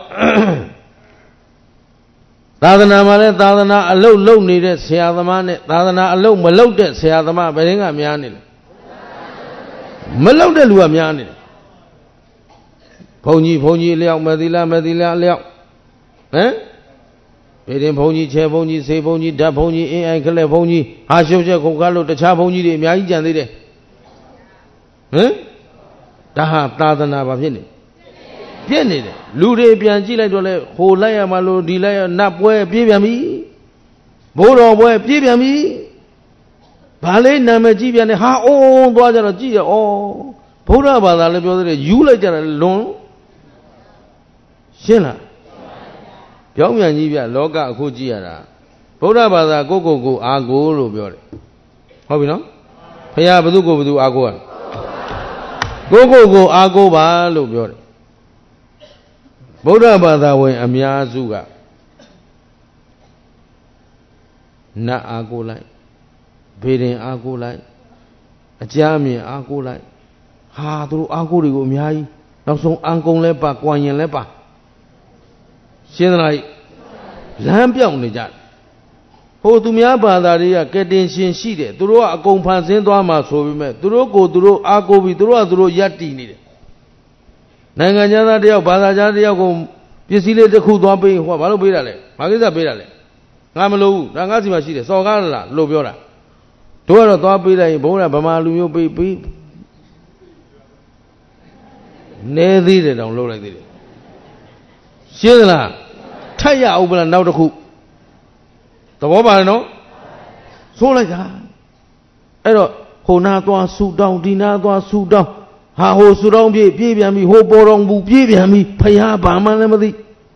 သာသနာမှာလဲသာသနာအလုပ်လုပ်နေတဲ့ဆရာသမားနဲ့သာသနာအလုပ်မလုပ်တဲ့ဆရာသမားဘယ်ရင်ကများနေလဲမလုပ်တဲ့လူကများနေတယ်ဘုန်းကြီးအလျောက်မသီလအလျောက်ဟမ်ဘေရင်ဘုန်းကြီးချဲဘုန်းကြီးစေဘုန်းကြီးဓာတ်ဘုန်းကြီးအင်းအိုင်ခလက်ဘုန်းကြီးဟာရှုပ်ချက်ခုတ်ကားလို့တခြားဘုန်းကြီးတွေအများကြီးကြံသေးတယ်ဟမ်ဒါဟာသာသနာဘာဖြစ်နေပြည့်နေတယ်လူတွေပြန်ကြည့်လိုက်တော့လဲဟိုလိုက်ရမှလို့ဒီလိုက်ရနတ်ပွဲပြေးပြန်ပြီဘိုးတော်ပွဲပြေးပြန်ပြီဘာလေးနာမည်ကြည့်ပြန်တယ်ဟာအိုးသွားကြတော့ကြည့်ရဩဘုရားဘာသာလည်းပြောသေးတယ်ယူလိုက်ကြတယ်လွန်ရှင်းလားပြောင်းပြန်ကြီးပြလောကအခုကြည့်ရတာဗုဒ္ဓဘာသာကိုအာကိုလို့ပြောတယ်ဟုတ်ပြီနော်ဖခင်ဘုသူအာကိုရကိုအာကိုပါလို့ပြောတယ်ဗုဒ္ဓဘာသာဝင်အများစုကနတ်အာကိုလိုက်ဘေရင်အာကိုလိုက်အကြမ်းမြင်အာကိုလိုက်ဟာသူတို့အာကိုတွေကိုအများကြီးနောက်ဆုံးအံကုံလဲပါ၊ကွာရင်လဲပါရှင်းသလားလမ်းပြောင်းနေကြဟိုသူများဘာသာတွေကကဲတင်ရှင်ရှိတယ်သူတို့ကအကုန်ဖန်ဆင်းသွားမှာဆိုပေမဲ့သူတို့ကိုသူတို့အားကိုးပြီးသူတို့ကသူတို့ယက်တည်နေတယ်နိုင်ငံသားတယောက်ဘာသာကြားတယောက်ကိုပစ္စည်းလေးတစ်ခုသွားပေးဟောဘာလို့ပေးတာလဲဘာကိစ္စပေးတာလဲငါမလို့ဘူးဒါငါစီမှာရှိတယ်စော်ကားလားလို့ပြောတာတို့ကတော့သွားပေးလိုက်ရင်ဘုန်းကဗမာလူမျိုးပေးနေသေးတယ်တောင်လှုပ်လိုက်သေးတယ်ရှင်းသလားထက်ရအောင်ဗလားနောက်တစ်ခုသဘောပါတယ်နော်ဆိုးလိုက်တာအဲ့တော့ဟိုနာသွားဆူတောင်းဒီနာသွားဆူတောင်းဟာဟိုဆူတောင်းပြေးပြန်ပြီဟိုပေါ်တော်ဘူးပြေးပြန်ပြီဖယားဘာမှလည်းမသိ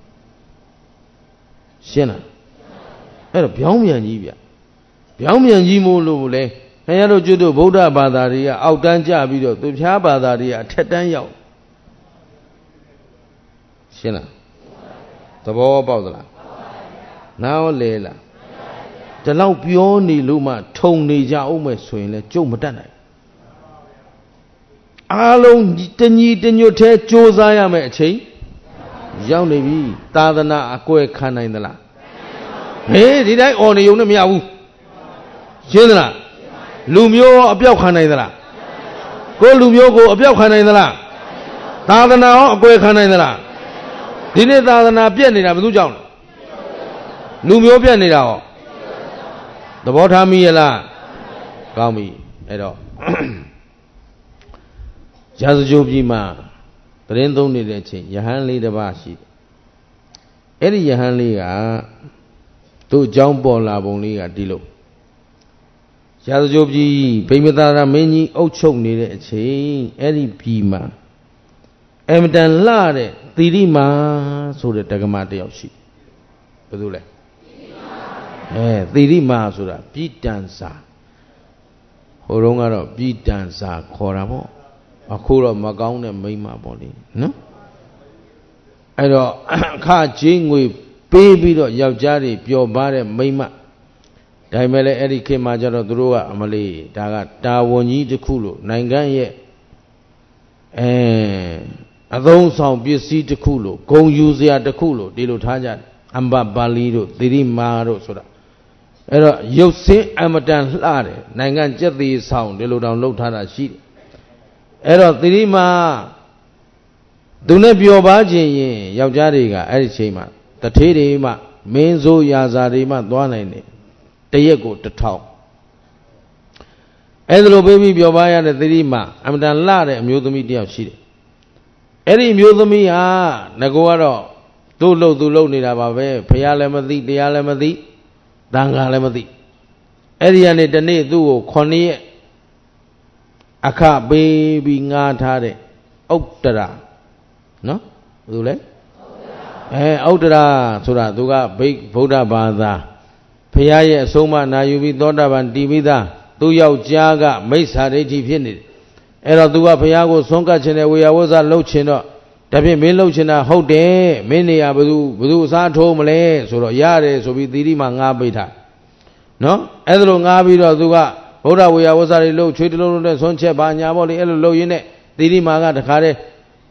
ရှင်းလားအဲ့တော့ပြောင်းပြန်ကြီးဗျပြောင်းပြန်ကြီးမို့လို့လေခင်ဗျားတို့ကျွတ်တို့ဗုဒ္ဓဘာသာတွေကအောက်တန်းကျပြီးတော့သူဖျားဘာသာတွေကအထက်တန်းရောက်ရှင်းလားသဘောပေါက်သလားနားလေလားဒီလောက်ပြောနေလို့မှထုံနေကြအောင်မဲ့ဆိုရင်လည်းကြုံမတတ်နိုင်အားလုံးတညီတညွတ်သေးစ조사ရမယ်အချိန်ရောက်နေပြီသာသနာအကွယ်ခံနိုင်သလားဟေးဒီတိုင်းអော်နေုံနဲ့မရဘူးရှင်းသလားလူမျိုးအပြောက်ခံနိုင်သလားကိုလူမျိုးကိုအပြောက်ခံနိုင်သလားသာသနာရောအကွယ်ခံနိုင်သလားဒီနေ့သာသနာပြည့်နေတာဘယ်သူကြောင့်လဲလူမျိုးပြည့်နေတာဟောသဘောထားမိရလားကောင်းပြီအဲ့တော့ရာဇဂိုပြည်မှာသတင်းသုံးနေတဲ့အချိန်ယဟန်လေးတစ်ပါးရှိတယ်အဲ့ဒီယဟန်လေးကသူ့အကြောင်းပေါ်လာပုံလေးကဒီလိုရာဇဂိုပြည်ဗိမသာရမင်းကြီးအုပ်ချုပ်နေတဲ့အချိန်အဲ့ဒီပြည်မှာအမတန်လှတဲ့သီရိမာဆိုတဲ့တက္ကမတယောက်ရှိဘယ်သူလဲသီရိမာဆိုတာပြည်တန်စာဟိုတုန်းကတော့ပြည်တန်စာခေါ်တာပေါ့အခုတော့မကောင်းတဲ့မိန်းမပေါ့လေနော်အဲ့တော့အခချင်းငွေပေးပြီးတော့ယောက်ျားတွေပျော်ပါတဲ့မိန်းမဒါပေမဲ့လည်းအဲ့ဒီခေတ်မှာကျတော့သူတို့ကအမလေးဒါကတာဝန်ကြီးတစ်ခုလို့နိုင်ငံရဲ့အသုံးဆောင်ပစ္စည်းတစ်ခုလို့ဂုံယူစရာတစ်ခုလို့ဒီလိုထားကြတယ်အမ္ဘပါဠိတို့သီရိမာတို့ဆိုတာအဲ့တော့ရုပ်စင်းအမတန်လှတယ်နိုင်ငံကျက်သေးဆောင်ဒီလိုတောင်လှုပ်ထားတာရှိတယ်အဲ့တော့သီရိမာသူနဲ့ပျော်ပါခြင်းရင်ယောက်ျားတွေကအဲ့ဒီချိန်မှာတထေးတွေမှမင်းဆိုးရာဇာတွေမှသွားနိုင်တယ်တရက်ကို1000အဲ့ဒါလိုပေးပြီးပျော်ပါရတဲ့သီရိမာအမတန်လှတဲ့အမျိုးသမီးတယောက်ရှိတယ်အဲ့ဒီအမျိုးသမီးဟာငကောကတော့သူ့လှုပ်နေတာပါပဲဖះလည်းမသိတရားလည်းမသိသံဃာလည်းမသိအဲ့ဒီကနေတနေ့သူ့ကို9ရက်အခပေးပြီးငားထားတဲ့ဥတ္တရာနော်ဘယ်သူလဲဥတ္တရာဆိုတာသူကဗုဒ္ဓဘာသာဖះရဲ့အဆုံးအမနာယူပြီးသောတာပန်တည်ပြီးသားသူ့ယောက်ျားကမိစ္ဆာဒိဋ္ဌိဖြစ်နေတယ်အဲ့တော့သူကဘုရားကိုဆုံးကတ်ခြင်းနဲ့ဝေယဝဇ္ဇလှုပ်ခြင်းတော့ဒါဖြင့်မင်းလှုပ်ခြင်းတာဟုတ်တယ်မင်းနေရဘသူအစားထိုးမလဲဆိုတော့ရတယ်ဆိုပြီးသီရိမာငါးပိထားနော်အဲ့ဒါလိုငါးပြီးတော့သူကဗုဒ္ဓဝေယဝဇ္ဇတွေလှုပ်ချွေးတလုံးလုံးနဲ့ဆွန်းချက်ပါညာပေါ့လေအဲ့လိုလှုပ်ရင်းနဲ့သီရိမာကတခါတည်း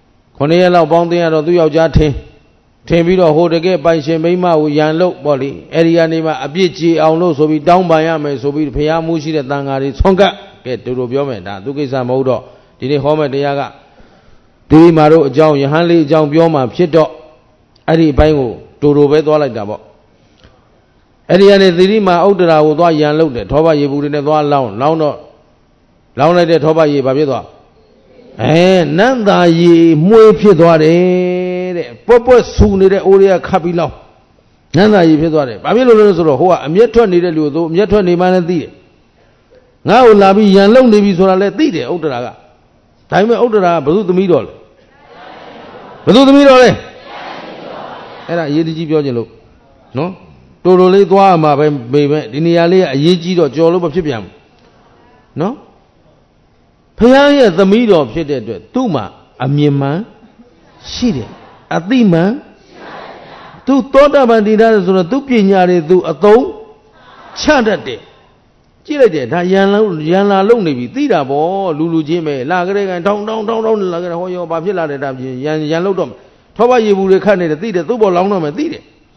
9ရက်လောက်ပေါင်းသိရတော့သူ့ယောက်ျားထင်ပြီးတော့ဟိုတကယ်ပိုင်ရှင်မိန်းမကိုရန်လို့ပေါ့လေအဲ့ဒီကနေမှအပြစ်ကြေအောင်လို့ဆိုပြီးတောင်းပန်ရမယ်ဆိုပြီးဘုရားမူးရှိတဲ့တန်ဃာတွေဆွန်းကတ်ကဲတူတူပြောမယ်ဒါသူကိစ္စမဟုတ်တော့ဒီနေ့ဟောမဲ့တရားကဒီမှာတို့အကြောင်းယဟန်လေးအကြောင်းပြောမှဖြစ်တော့အဲ့ဒီအပိုင်းကိုတူတူပဲသွားလိုက်တာပေါ့အဲ့ဒီကနေသီရိမာဥတ္တရာကိုသွားရန်လို့တယ်ထောပရေဘူးတွေနဲ့သွားလောင်းတော့လောင်းလိုက်တဲ့ထောပရေဘာဖြစ်သွားနန္တာရေမွေးဖြစ်သွားတယ်တဲ့ပွက်ဆူနေတဲ့အိုးတွေကခတ်ပြီးလောင်းနန္တာရေဖြစ်သွားတယ်ဘာဖြစ်လို့လဲဆိုတော့ဟိုကအမျက်ထွက်နေတဲ့လူကိုသူအမျက်ထွက်နေမှလည်းသိတယ်ငါ့ကိုလာပြီးရန်လုံနေပြီဆိုတာလည်းသိတယ်ဥတ္တရာကဒါပေမဲ့ဥတ္တရာဘယ်သူသမီးတော်လဲဘယ်သူသမီးတော်လဲအဲ့ဒါအရေးကြီးပြောခြင်းလို့နော်တူတူလေးသွားမှာပဲပေမဲ့ဒီနေရာလေးကအရေးကြီးတော့ကြော်လို့မဖြစ်ပြန်ဘူးနော်ဖခင်ရဲ့သမီးတော်ဖြစ်တဲ့အတွက်သူ့မှာအမြင်မှန်ရှိတယ်အသိမှန်သူသောတာပန်တည်တာဆိုတော့သူပညာတွေသူအသုံးချတတ်တယ်ကြည့်လိုက်တယ်ဒါရန်လာလုံနေပြီသိတာပေါ့လူချင်းပဲလာကြတဲ့ကန်ထောင်းလာကြတဲ့ဟောရောဘာဖြစ်လာတဲ့ဒါရန်လုံတော့ထောပရေဘူးတွေခတ်နေတယ်သိတယ်သူ့ပေါ်လောင်းတော့မယ်သိတယ်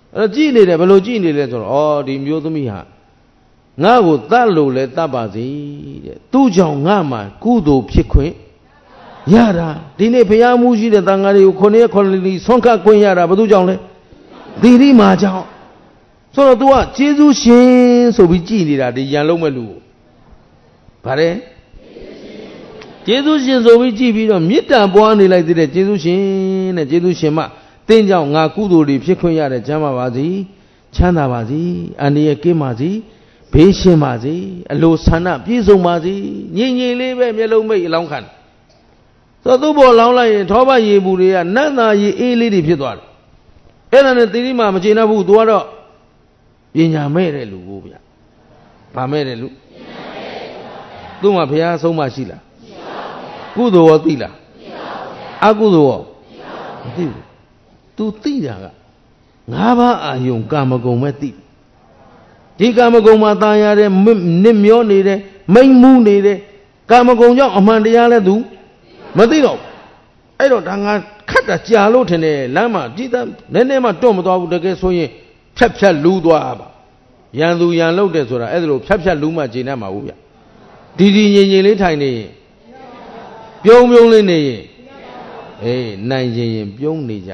ကြည့်နေတယ်ဘယ်လိုကြည့်နေလဲဆိုတော့ဩဒီမျိုးသမီးဟာငါ့ကိုတတ်လို့လဲတတ်ပါစေတဲ့သူ့ကြောင့်ငါမှကုသိုလ်ဖြစ်ခွင့်ရတာဒီနေ့ဘုရားမူရှိတဲ့တန်ဃာတွေကို9 ရက်9 လီဆွမ်းခတ်ခွင့်ရတာဘယ်သူကြောင့်လဲသီရိမာကြောင့်ဆိုတော့ तू ကကျေးဇူးရှင်ဆိုပြီးကြည်နေတာဒီရန်လုံးမဲ့လူကိုဗါတယ်ကျေးဇူးရှင်ဆိုပြီးကြည်ပြီးတော့မေတ္တာပွားနေလိုက်တဲ့ကျေးဇူးရှင်တဲ့ကျေးဇူးရှင်မတင်းကြောင့်ငါကုသိုလ်တွေဖြစ်ခွင့်ရတဲ့ချမ်းသာပါစေချမ်းသာပါစေအန္တရာယ်ကင်းပါစေဘေးရှင်းပါစေအလိုဆန္ဒပြည့်စုံပါစေငြိမ်ငြိမ်လေးပဲမျက်လုံးမိတ်အလောင်းခံဆိုသူ့ဘောလောင်းလိုက်ရင်ထောပတ်ရေဘူးတွေကနတ်သားရေအေးလေးတွေဖြစ်သွားတယ်အဲ့ဒါနဲ့သီရိမာမကျေနပ်ဘူးသူကတော့ပညာမဲ့တဲ့လူကိုဗျဗာမဲ့တဲ့လူသူ့မှာဘုရားဆုံးမရှိလားကုသိုလ်ရောသိလားအကုသိုလ်ရောမသိဘူးသူသိတာက၅ ပါးအာယုံကာမဂုဏ်ပဲသိဒီကာမဂုဏ်မှာตายရတဲ့နစ်မျောနေတယ်မိန်မူးနေတယ်ကာမဂုဏ်ကြောင့်အမှန်တရားလဲသူမသိတော့အဲ့တော့ဒါငါခတ်တာကြာလို့ထင်တယ်လမ်းမှာကြည်သားနည်းနည်းမှတွန့်မသွားဘူးတကယ်ဆိုရင်ဖြတ်ဖြတ်လူးသွားပါရန်သူရန်လုပ်တယ်ဆိုတာအဲ့ဒါလိုဖြတ်ဖြတ်လူးမှဂျင်းတတ်မှာဘူးဗျဒီငြိမ်ငြိမ်လေးထိုင်နေရင်ပြုံးပြုံးလေးနေရင်အေးနိုင်ရင်ပြုံးနေကြ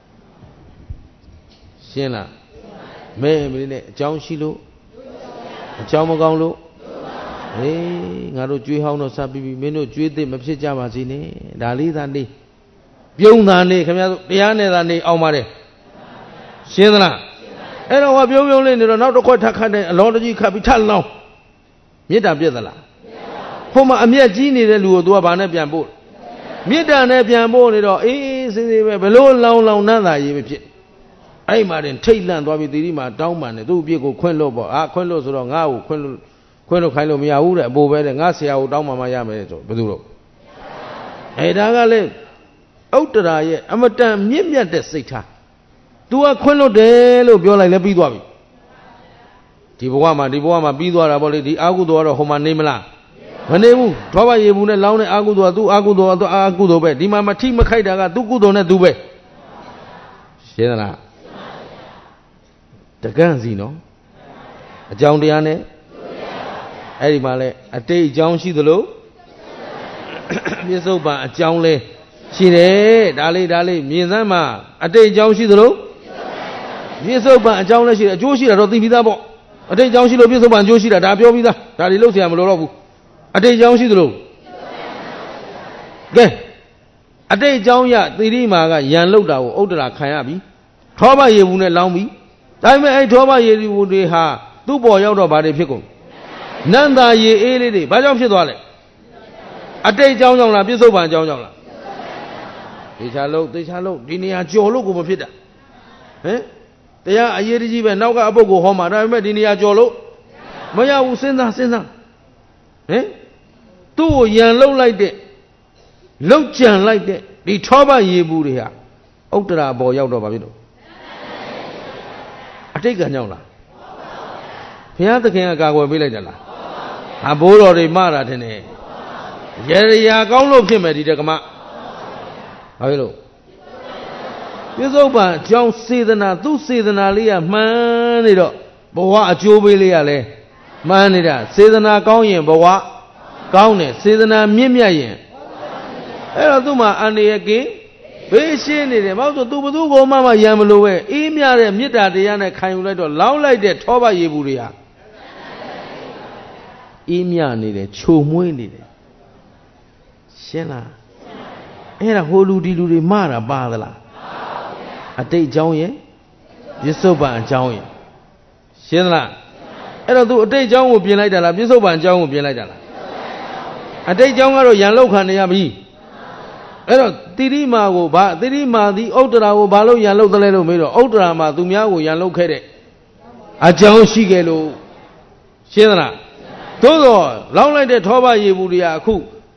ရှင်းလားမဲမင်းနဲ့အကြောင်းရှိလို့အကြောင်းမကောင်းလို့အေးငါတို့ကြွေးဟောင်းတော့စပြီးပြီမင်းတို့ကြွေးသစ်မဖြစ်ကြပါစေနဲ့ဒါလေးသာနေပြုံးသာနေခင်ဗျားတို့တရားနဲ့သာနေအောင်ပါတယ်ရှင်းသလားအဲ့တော့ပြုံးပြုံးလေးနေတော့နောက်တစ်ခွက်ထပ်ခတ်တဲ့အလောတကြီးခတ်ပြီးထပ်လောင်းမေတ္တာပြည့်သလားဟိုမှာအမျက်ကြီးနေတဲ့လူကို तू ကဘာနဲ့ပြန်ပို့မေတ္တာနဲ့ပြန်ပို့နေတော့အေးစေးစေးပဲဘလို့လောင်းလောင်းနတ်သာရေးပဲဖြစ်အဲ့မှာတင်ထိတ်လန့်သွားပြီးသီရိမာတောင်းပန်တယ်သူ့အပြစ်ကိုခွင့်လို့ပေါ့ခွင့်လို့ဆိုတော့ငါ့ကိုခွင့်လို့ခိုင်းလို့မရဘူးတဲ့အပိုပဲတဲ့ငါဆရာကိုတောင်းပန်မှရမယ်ဆိုဘယ်သူတော့အဲ့ဒါကလေဥတ္တရာရဲ့အမတန်မြင့်မြတ်တဲ့စိတ်ထား तू ကခွင့်လို့တယ်လို့ပြောလိုက်လဲပြီးသွားပြီဒီဘဝမှာပြီးသွားတာပေါ့လေဒီအာဟုသောကတော့ဟိုမှာနေမလားမနေဘူးထောပရေဘူးနဲ့လောင်းတဲ့အာဟုသောကသူ့အာဟုသောကသူ့အာဟုသောပဲဒီမှာမထိမခိုက်တာကသူ့ကုသိုလ်နဲ့သူပဲရှင်းသလားတကန့်စီနော်အကြောင်းတရားနဲ့အဲ့ဒီမှာလဲအတိတ်အကြောင်းရှိသလိုပြစ္ဆုတ်ပံအကြောင်းလဲရှိတယ်ဒါလေးမြင်စမ်းမှာအတိတ်အကြောင်းရှိသလိုပြစ္ဆုတ်ပံအကြောင်းလဲရှိတယ်အကျိုးရှိတာတော့သိပြီးသားပေါ့အတိတ်အကြောင်းရှိလို့ပြစ္ဆုတ်ပံအကျိုးရှိတာဒါပြောပြီးသားဒါတွေလို့ဆရာမလိုတော့ဘူးအတိတ်အကြောင်းရှိသလိုကဲအတိတ်အကြောင်းရသီရိမာကယံလောက်တာကိုဥဒ္ဒရာခံရပြီထောပရေဘူးနဲ့လောင်းပြီဒါပေမဲ့အဲ့ထောပရေဘူးတွေဟာသူ့ပေါ်ရောက်တော့ဘာတွေဖြစ်ကုန်နန္တာရေအေးလေးတွေဘာကြောင့်ဖြစ်သွားလဲအတိတ်အကြောင်းကြောင့်လားပြစ္ဆုတ်ပံအကြောင်းကြောင့်လားသေချာလို့ဒီနေရာကြော်လို့ကိုမဖြစ်တာဟမ်တရားအရေးကြီးပဲနောက်ကအပုတ်ကိုဟောမှာဒါပေမဲ့ဒီနေရာကြော်လို့မရဘူးစဉ်းစားဟမ်သူ့ကိုယံလုံလိုက်တဲ့လုံကြံလိုက်တဲ့ဒီထောပရေဘူးတွေဟာဥတ္တရာပေါ်ရောက်တော့ဘာဖြစ်လို့အတိတ်ကကြောင့်လားဘုရားသခင်ကကာကွယ်ပေးလိုက်တယ်လားဟာဘိုးတော်တွေမှားတာထင်တယ်ရေရာကောင်းလို့ဖြစ်မယ်ဒီတက္ကမဘာဖြစ်လို့ပြစ္ဆုတ်ပံအကြောင်းစေတနာသူ့စေတနာလေးကမှန်းနေတော့ဘဝအကျိုးပေးလေးကလည်းမှန်းနေတာစေတနာကောင်းရင်ဘဝကောင်းတယ်စေတနာမြင့်မြတ်ရင်အဲ့တော့သူ့မှာအန္တရာယ်ကင်းဘေးရှင်းနေတယ်ဘာလို့ဆိုသူဘသူကိုမှရံမလို့ပဲအေးမြတဲ့မေတ္တာတရားနဲ့ခံယူလိုက်တော့လောင်းလိုက်တဲ့ထောပရေဘူးတွေဟာအေးမြနေတယ်ခြုံမွေးနေတယ်ရှင်းလားအဲ့ဒါဟိုလူဒီလူတွေမှားတာပါသလားအတိတ်အကြောင်းရဲ့ပြစ္ဆုတ်ပံအကြောင်းရဲ့ရှင်းသလားအဲ့တော့သူအတိတ်အကြောင်းကိုပြင်လိုက်တာလားပြစ္ဆုတ်ပံအကြောင်းကိုပြင်လိုက်တာလားအတိတ်အကြောင်းကတော့ရန်လောက်ခံနေရပြီအဲ့တော့တိရိမာကိုဘာတိရိမာသည်ဥတ္တရာကိုဘာလို့ရန်လောက်သလဲလို့မေးတော့ဥတ္တရာမှာသူများကိုရန်လောက်ခဲ့တဲ့အကြောင်းရှိခဲ့လို့ရှင်းသလားသို့တော့လောင်းလိုက်တဲ့ထောပရေဘူးတွေကအခု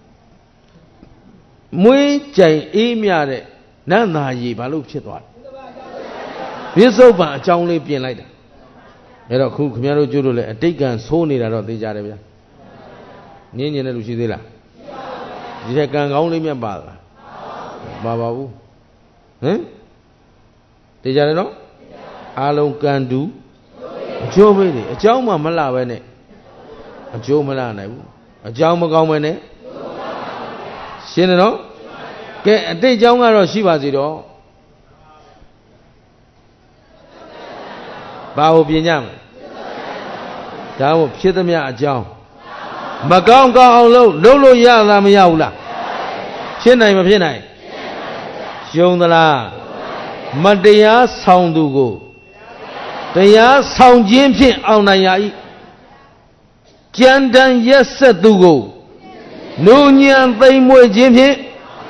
မွေးကြိုင်အေးမြတဲ့နတ်သားရေဘာလို့ဖြစ်သွားလဲပြစ္ဆုတ်ပံအကြောင်းလေးပြင်လိုက်တာအဲ့တော့ခုခင်ဗျားတို့ကျွတ်လို့လဲအတိတ်ကံဆိုးနေတာတော့သိကြတယ်ဗျာနင်းညင်တဲ့လူရှိသေးလားဒီထက်ကံကောင်းလေးမြတ်ပါလားမပါဘူးဟမ်သိကြတယ်နော် Along can do Joe Mini, a Joma Malavene, a Joe Malana, a Joma Gomene, Shinano, get a day Jonga or Shivaziro Bao Binyam Tao Pitamia Jong Magong go Lolo Yala Miaula Chinai Mapinai Jongala Madia Sound do go. They are sound Jimson on Nayai Jandan yes said to go. No Nyan they more Jimson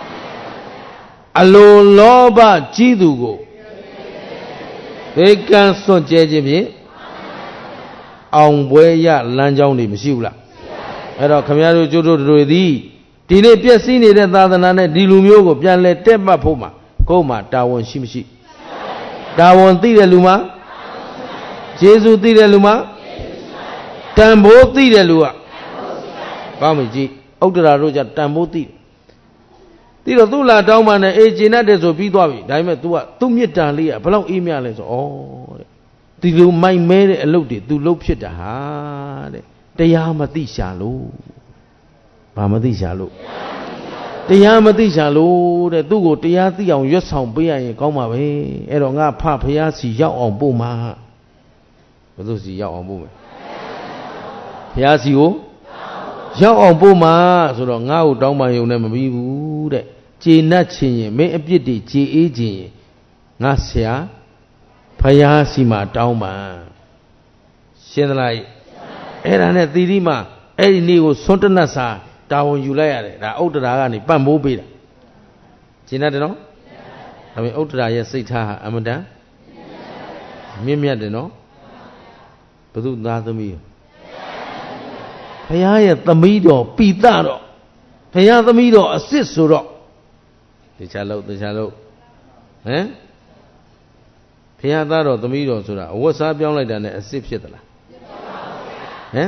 Allo Loba Jidugo. They can so Jimmy on Boya Lanjoni Misula. Era Camaro Jodo Redi. Dile Piasini than Nana Dilumio, Pianle Temba Puma, Coma, Dawon Shimshi. Dawon Tida Luma. Jesu Tida Luma Tambo Tida Lua Pamiji, Outra Roja Tambo Tida Tula Dauman, Ejina de Zobidwavi, Diamond Tua, Tumitalia, Palau email. Oh, Tilu my made a load to lope shit a hard. They are Matishalu Pamadishalu. They are Matishalu, the Dugo Tiati on your sound beer and come away, Eronga Papiasi Yao on Boma. Those Yao on Boma. Piazio Yao on Boma, so long out down my own name. Chinachin, may a beauty, G. Nasia Payasima Dauma. Shenlai Erana Dirima, Eri was Sontanasa, Down Ulaya, the older Agani, Bamboo Bida. Chinadeno? I mean, older Sita Amada Mimia de no? But do not the meal. Payaya the middle, Pitaro. Paya the middle, assist so. The shallow. Eh? Piataro, the middle, so that what's up young like that, a sip shitla. Eh?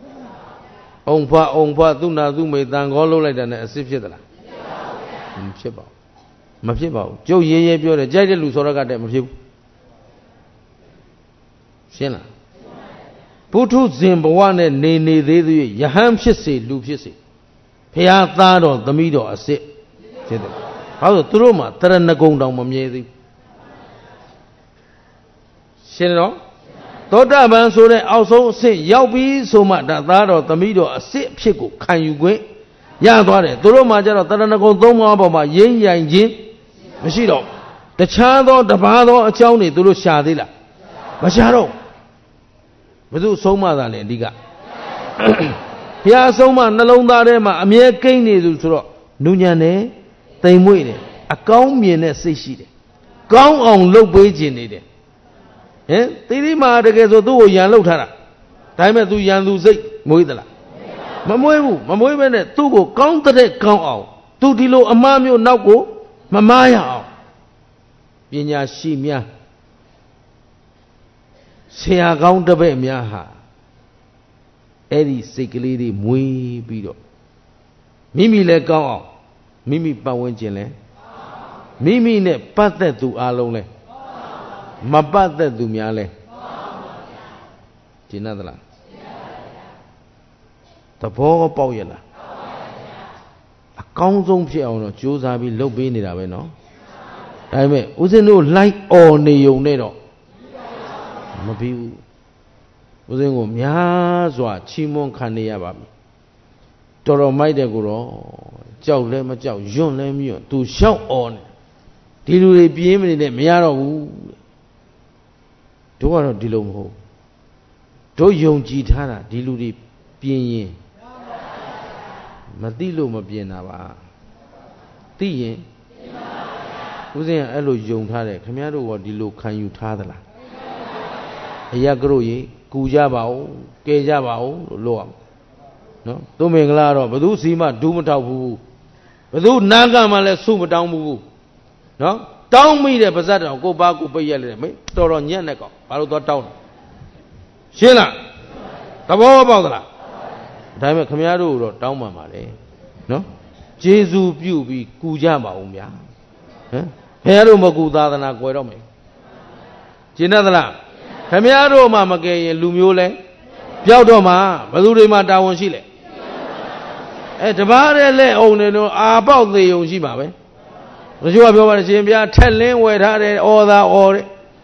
Onpa, do not do me than all like that, a sip shitla. Chibo. Mapibo, Joe Ye, you're a Jay Lusora got them of you. Shena. Putu Zimbawane, Nene, Yaham Shisi, Lupisi. Piataro, the middle, a sip. How the Truma, Terranagong down Mamie. Sheno? Tota man so that also say, Yaubi so much that or the middle, a sip chico, can you go? Yadore, Turoma, Terranagong Doma, Yin Yang Jin, Machino. The child or the father, a chowny, Dulu Shadilla. Machado. Medu Soma than Indiga. Here Soma, Nalonda Rema, a mere cane to throw. Nunyane. They waited. A gong me and say she. Gong on low wage in it. Eh? They demand to get to do Yan Lotara. Time to Yan Luzik, Moidala. Mamoy, Tugo, counter it, count out. Tu dilo amamio nago, Mamaya. Pinya Shimia. Say a counter bay miaha. Eddie sick lady, muy bido. Mimi let go out. Mimi Pawanjele Mimi ne Pate to Alone Mabate to Miale Chinadala The poor Poyala A council piano, Jews are be low being it away, no? I mean, was it no light or neo nedo? Mabu was it Miazwa, Chimon Kaneababi Toro Maide Guru. Chow lem a chow, John Lemu, to shout on. Dilu de Biem in the Miaro. Do I Dilom? Do young Gitana, Dilu de Bien. Madilo Mabienava. Tien. Who's in Elo Young Tade, Camaro or Dilo can you tadala? A Yagroye, Kujabao, Kejabao, Loam. No, don't make a lot of, but do see my Dumatau. But do Nagama let super down move. No? Down me the Bazata, go back up a yellow, Toron Yanako, Paluto town. Sheila, the war about that. Time a Camaro or down my mare. No? Jesu Bubi, Kujama, Umia. Hero Maguda than I go me. ကျင့်သလားခမည်းတော်မှမကယ်ရင်လူမျိုးလဲပြောက်တော့မှဘယ်သူတွေမှတာဝန်ရှိလဲတပားတဲ့လက်အောင်နေတော့အာပေါက်သေးုံရှိပါပဲဘယ်သူကပြောပါလဲရှင်ဗျာထက်လင်းဝယ်ထားတယ်အော်သာအော်တဲ့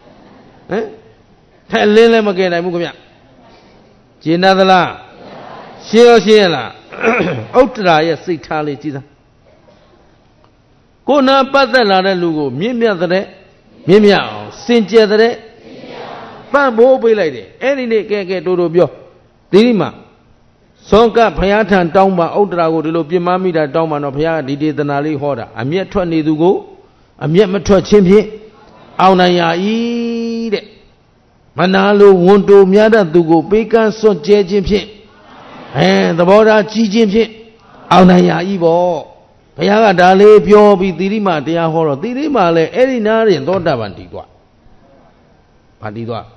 ထက်လင်းလည်းမကယ်နိုင်ဘူးခင်ဗျကျင့်သလားရှင်းရောရှင်းရလားဥတ္တရာရဲ့စိတ်ထားလေးကြည်သားကိုနာပတ်သက်လာတဲ့လူကိုမြင့်မြတ်တဲ့မြင့်မြတ်အောင်စင်ကြယ်တဲ့ပန့်ဖို့ပေးလိုက်တယ်အဲ့ဒီနေ့ကဲတိုးပြောဒီဒီမှာသောကဘုရားထံတောင်းပါဥတ္တရာကိုဒီလိုပြမမိတာတောင်းပါတော့ဘုရားကဒီဒေသနာလေးဟောတာအမျက်ထွက်နေသူကိုအမျက်မထွက်ခြင်းဖြင့်အောင်နိုင်ရ၏တဲ့မနာလိုဝန်တိုများတဲ့သူကိုပေးကမ်းစွန့်ကြဲခြင်းဖြင့်သဘောထားကြီးခြင်းဖြင့်အောင်နိုင်ရ၏ပေါ့ဘုရားကဒါလေးပြောပြီးသီရိမာတရားဟောတော့သီရိမာလည်းအဲ့ဒီနားရင်သောတာပန်တည်သွားဘာတည်သွား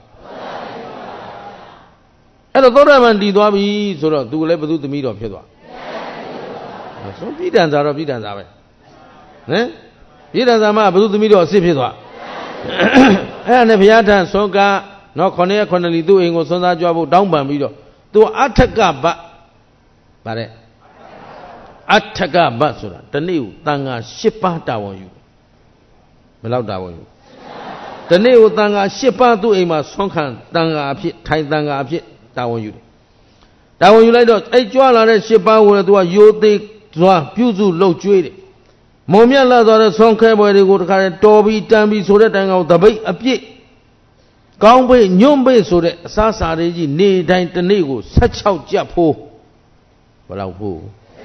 အဲ့တော့သောတာပန်တည်သွားပြီဆိုတော့သူလည်းဘုသူသမီးတော်ဖြစ်သွားဆိုပြည်တန်စာတော့ပြည်တန်စာပဲပြည်တန်စာမှာဘုသူသမီးတော်အစ်စ်ဖြစ်သွားအဲ့ဒါနဲ့ဘုရားထံသောကနော်9ရက်9လီသူ့အိမ်ကိုစွန့်စားကြွဖို့တောင်းပန်ပြီးတော့သူအထက်ကဗတ်ဗါတဲ့အထက်ကဗတ်ဆိုတာတနေ့ကိုတန်ခါ10ပါးတာဝန်ယူဘယ်လောက်တာဝန်ယူတနေ့ကိုတန်ခါ10ပါးသူ့အိမ်မှာဆွမ်းခံတန်ခါအဖြစ်ထိုင်တန်ခါအဖြစ်တာဝန်ယူတယ်တာဝန်ယူလိုက်တော့အဲ့ကြွလာတဲ့10ပါးကိုလည်းသူကယိုသေးစွာပြုစုလှုပ်ကြွေးတယ်မုံမြတ်လာသွားတဲ့ဆွမ်းခဲပွဲတွေကိုတခါတော်ပြီးတန်ပြီးဆိုတဲ့တိုင်ကောင်တပိတ်အပြည့်ကောင်းပိတ်ညွန့်ပိတ်ဆိုတဲ့အစားစာတွေကြီးနေတိုင်းတစ်နေ့ကို16ကြက်ဖို့ဘယ်လောက်ဖို့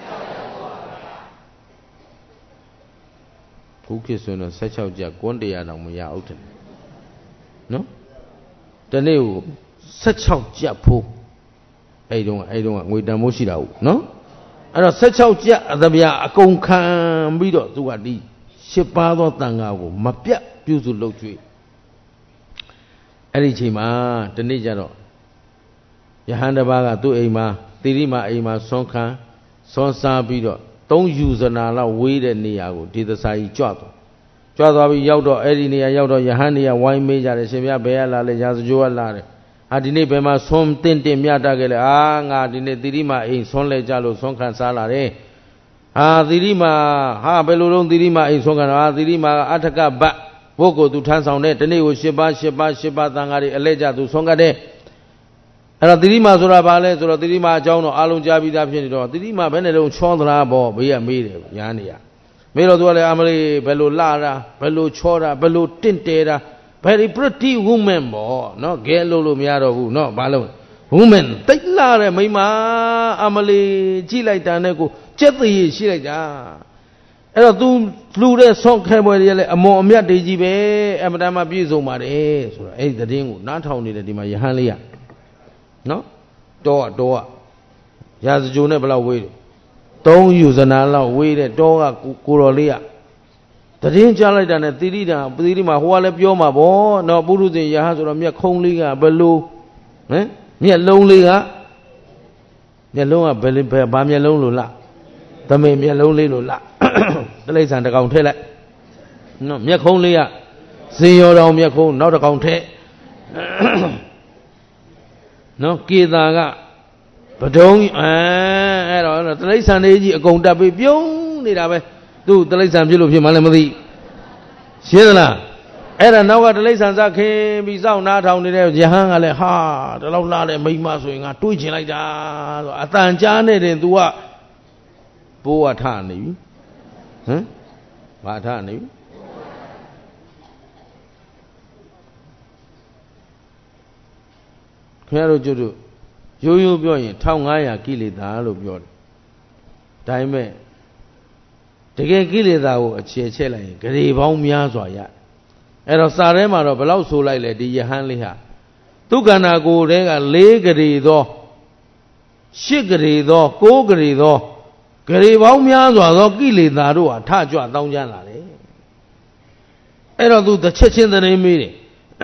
ခုခေတ်ဆိုတော့16ကြက်ကွန်း100တောင်မရအောင်တယ်နော်တစ်နေ့ကို16ကြက်ဖို့အဲ့တုန်းကငွေတန်မိုးရှိတာဟုတ်နော်အဲ့တော့16ကြက်အသဗျာအကုန်ခံပြီးတော့သူကဒီ10ပါးသောတန်ခါကိုမပြတ်ပြုစုလုပ်ကြွေးအဲ့ဒီချိန်မှာတနေ့ကျတော့ယဟန်တစ်ပါးကသူ့အိမ်မှာသီရိမာအိမ်မှာဆွမ်းခံဆွမ်းစားပြီးတော့3ယူဇနာလောက်ဝေးတဲ့နေရာကိုဒေသစာကြီးကြွသွားပြီးရောက်တော့အဲ့ဒီနေရာရောက်တော့ယဟန်နေရာဝိုင်းမေးကြတယ်ရှင်ဗျာဘယ်ကလာလဲရာဇဂိုကလာတယ်ဟာဒီနေ့ဘယ်မှာဆွမ်းတင်မြတ်တာခဲ့လဲငါဒီနေ့သီရိမာအိမ်ဆွမ်းလဲကြလို့ဆွမ်းခံစားလာတယ်ဟာသီရိမာဟာဘယ်လိုလုံးသီရိမာအိမ်ဆွမ်းခံတာသီရိမာကအထက်ကဗတ်ဘုတ်ကိုသူထမ်းဆောင်တဲ့ဒီနေ့ကို10ပါးသံဃာတွေအလဲကြသူဆွမ်းကတဲ့အဲ့တော့သီရိမာဆိုတာဘာလဲဆိုတော့သီရိမာအကြောင်းတော့အလုံးကြားပြီးသားဖြစ်နေတော့သီရိမာဘယ်နဲ့တော့ချောသလားပေါ့ဘေးကမေးတယ်ညာနေရမေးတော့သူကလည်းအမလေးဘယ်လိုလှတာဘယ်လိုချောတာဘယ်လိုတင့်တယ်တာ very pretty woman ပေါ့နော်ဂဲလို့မရတော့ဘူးနော်ဘာလို့ woman တိတ်လာတဲ့မိန်းမအမလေးကြည့်လိုက်တာနဲ့ကိုကြက်သေးရှိလိုက်တာအဲ့တော့ तू လှူတဲ့ဆော့ခဲပွဲတွေလည်းအမွန်အမြတ်တွေကြီးပဲအမတန်မှပြည့်စုံပါတယ်ဆိုတော့အဲ့ဒီသတင်းကိုနားထောင်နေတဲ့ဒီမှာယဟန်လေးရနော်တောကရာဇဂျိုနဲ့ဘယ်လောက်ဝေးတယ်3ယူဇနာလောက်ဝေးတဲ့တောကကိုတော်လေးရသတင်းကြားလိုက်တာနဲ့သီရိမာဟိုကလည်းပြောမှာဗောနော်ပုရုဇဉ်ယဟန်ဆိုတော့မျက်ခုံးလေးကဘယ်လိုမျက်လုံးလေးကဘယ်ဘာမျက်လုံးလို့လားသမင်မျက်လုံးလေးလို့လားတလိ္ဆန်တစ်ကောင်ထည့်လိုက်နော်မျက်ခုံးလေးကဇင်ရောတော်မျက်ခုံးနောက်တစ်ကောင်ထည့်နော်ကေတာကပဒုံအဲ့တော့တလိ္ဆန်လေးကြီးအကုန်တက်ပြီးပြုံးနေတာပဲသူတလိ္ဆန်ဖြစ်လို့ဖြစ်မှလည်းမသိရှင်းသလားအဲ့ဒါနောက်ကတလိ္ဆန်စခင်ပြီးစောင့်နားထောင်နေတဲ့ယဟန်ကလည်းဟာဒီလောက်လာတဲ့မိမဆိုရင်ငါတွေးချင်လိုက်တာဆိုအတန်ကြားနေတဲ့ तू ကဘိုးကထနေပြီဘာထနေပြီခင်ဗျားတို့ကျွတ်တို့ရိုးပြောရင်1500ကိလေသာလို့ပြောတယ်ဒါပေမဲ့တကယ်ကိလေသာကိုအခြေချက်လိုက်ရင်ဂရေပေါင်းများစွာရအဲ့တော့စာထဲမှာတော့ဘယ်လောက်ဆိုလိုက်လဲဒီယဟန်လေးဟာသူခန္ဓာကိုယ်တည်းက4ဂရေသော8ဂရေသော9ဂရေသောဂရေပေါင်းများစွာသောကိလေသာတို့ဟာထကြွတောင်းကျမ်းလာတယ်အဲ့တော့သူတစ်ချက်ချင်းသတင်းမေးတယ်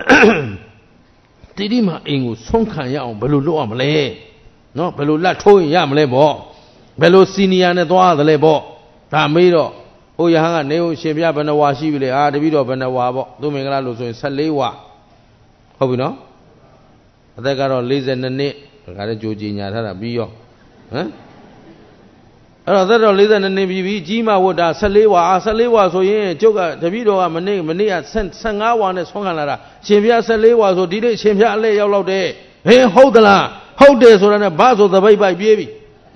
တိတိမအိမ်ကိုဆုံးခံရအောင်ဘယ်လိုလုပ်ရမလဲနော်ဘယ်လိုလက်ထိုးရင်ရမလဲပေါ့ဘယ်လိုစီနီယာနဲ့သွားရလဲပေါ့ဒါမေးတော့ဟိုယဟန်ကနေဟိုရှင်ပြဘယ်နှဝါရှိပြီလဲတပည့်တော်ဘယ်နှဝါပေါ့သူမင်္ဂလာလို့ဆိုရင်14ဝဟုတ်ပြီနော်အသက်ကတော့42နှစ်ဒါလည်းကြိုကြီးညာထားတာပြီးရောဟမ်အဲ့တော့သက်တော်42နှစ်ပြီးပြီကြီးမဝတ်တာ14ဝါ14ဝါဆိုရင်ကျုပ်ကတပည့်တော်ကမနေ့က15ဝါနဲ့ဆွမ်းခံလာတာရှင်ဖျား14ဝါဆိုဒီနေ့ရှင်ဖျားအလဲရောက်တယ်ဟင်ဟုတ်သလားဟုတ်တယ်ဆိုတာနဲ့ဘာဆိုသပိတ်ပိုက်ပြေးပြီ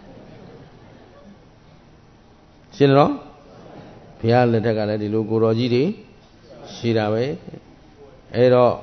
ရှင်တော်ဘုရားလက်ထက်ကလည်းဒီလိုကိုတော်ကြီးတွေရှိတာပဲအဲ့တော့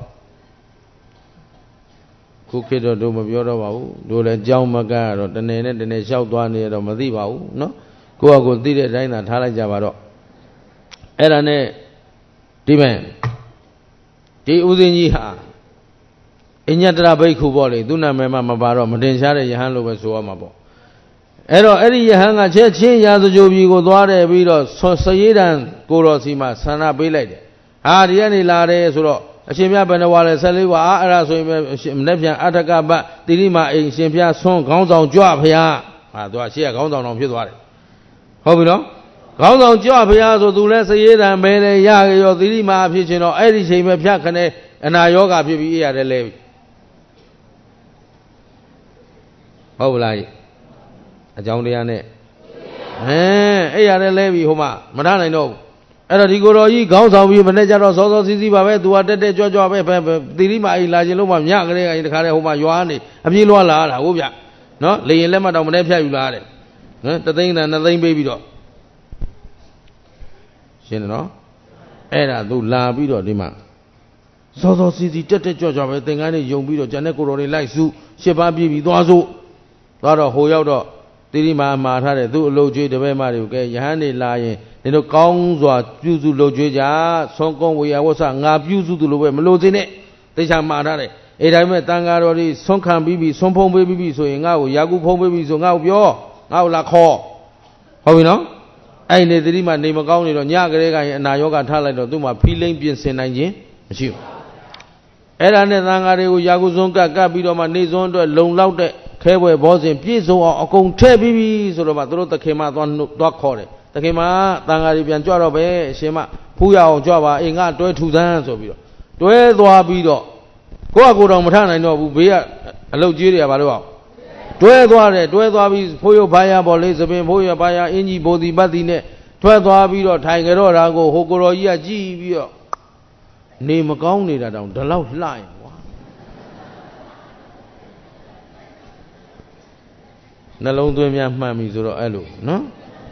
ခုခေတ်တော့တို့မပြောတော့ပါဘူးတို့လည်းကြောင်းမကကတော့တနေ့နဲ့တနေ့လျှောက်သွားနေတော့မသိပါဘူးเนาะကိုယ့်အကိုသိတဲ့အတိုင်းသာထားလိုက်ကြပါတော့အဲ့ဒါနဲ့ဒီမဲ့ဒီဥစဉ်ကြီးဟာအညတရဘိက္ခုပေါ့လေသူနာမည်မှမပါတော့မတင်ရှားတဲ့ယဟန်လို့ပဲဆိုရမှာပေါ့အဲ့တော့အဲ့ဒီယဟန်ကချက်ချင်းရာဇဂိုပြည်ကိုသွားတယ်ပြီးတော့စရေတံကိုတော်စီမှာဆန္ဒပေးလိုက်တယ်ဟာဒီကနေလာတယ်ဆိုတော့အရှင်မြတ်ဘယ်နှဝါလဲ14ဝါအဲ့ဒါဆိုရင်မနေ့ပြန်အထကပတ်တိရိမာအိမ်ရှင်ဖျားဆွန်းခေါင်းဆောင်ကြွဖျားဟာသူကရှေ့ကခေါင်းဆောင်တော်ဖြစ်သွားတယ်ဟုတ်ပြီနော်ခေါင်းဆောင်ကြွဖျားဆိုသူလဲစရေတံပဲလေရရောတိရိမာဖြစ်ခြင်းတော့အဲ့ဒီချိန်ပဲဖြတ်ခနဲ့အနာယောဂဖြစ်ပြီးအေးရတယ်လဲပြီဟုတ်လားအကြောင်းတရားနဲ့အေးရတယ်လဲပြီဟိုမှာမထားနိုင်တော့ဘူးအဲ့တော့ဒီကိုတော်ကြီးခေါင်းဆောင်ပြီးမနေ့ကျတော့စောစောစီးစီးပါပဲသူကတက်တက်ကြွကြွပဲတိရိမာအိလာခြင်းလို့မှညကလေးကတခါတည်းဟိုမှာရွာနေအပြေးလွှားလာတာဟုတ်ဗျနော်လေရင်လက်မတောင်မနေ့ဖြတ်ယူလာတယ်နော်တသိန်းတန်2သိန်းပေးပြီးတော့ရှင်းတယ်နော်အဲ့ဒါသူလာပြီးတော့ဒီမှာစောစောစီးစီးတက်တက်ကြွကြွပဲသင်္ကန်းလေးယုံပြီးတော့ကျန်တဲ့ကိုတော်တွေလိုက်စု8ပါးပြည့်ပြီးသွားစို့သွားတော့ဟိုရောက်တော့တိရိမာမှာထားတယ်သူ့အလုပ်ကျွေးတပည့်မတွေကိုကဲယဟန်နေလာရင်ဒီလိုကောင်းစွာပြုစုလုပ်ကျွေးကြဆုံးကုန်းဝေယဝဆငါပြုစုသူလိုပဲမလို့စင်းနဲ့တေချာမှာထားတယ်အဲ့ဒါပေမဲ့တန်ဃာတော်တွေဆုံးခံပြီးပြီဆုံးဖုံးပေးပြီးဆိုရင်ငါ့ကိုယာကုဖုံးပေးပြီးဆိုငါ့ကိုပြောငါ့ကိုလာခေါ်ဟုတ်ပြီနော်အဲ့နေတိရိမာနေမကောင်းနေတော့ညကလေးကရင်အနာယောဂထားလိုက်တော့သူ့မှာဖီလိမ့်ပြင်ဆင်နိုင်ခြင်းမရှိဘူးအဲ့ဒါနဲ့တန်ဃာတွေကိုယာကုစွန်းကပ်ပြီးတော့မှနေစွန်းအတွက်လုံလောက်တဲ့ခဲပွဲဘောစဉ်ပြည့်စုံအောင်အကုန်ထည့်ပြီးပြီဆိုတော့မှသူတို့သခင်မသွားခေါ်တယ်သခင်မတန်ဃာတွေပြန်ကြွတော့ပဲအရှင်မဖူးရအောင်ကြွပါအေးငါတွဲထူသန်းဆိုပြီးတော့တွဲသွားပြီးတော့ကိုယ့်အကိုတော်မထနိုင်တော့ဘူးဘေးကအလုတ်ကြီးတွေကဘာလို့အောင်တွဲသွားတယ်တွဲသွားပြီးဖိုးရုပ်ဘာယာပေါ်လေးသပင်ဖိုးရဘာယာအင်ကြီးဘိုဒီပတ်တီနဲ့တွဲသွားပြီးတော့ထိုင်ကြတော့တာကိုဟိုကိုတော်ကြီးကကြည်ပြီးတော့နေမကောင်းနေတာတောင်ဒီလောက်လှရင်ကွာနှလုံးသွင်းများမှန်ပြီဆိုတော့အဲ့လိုနော်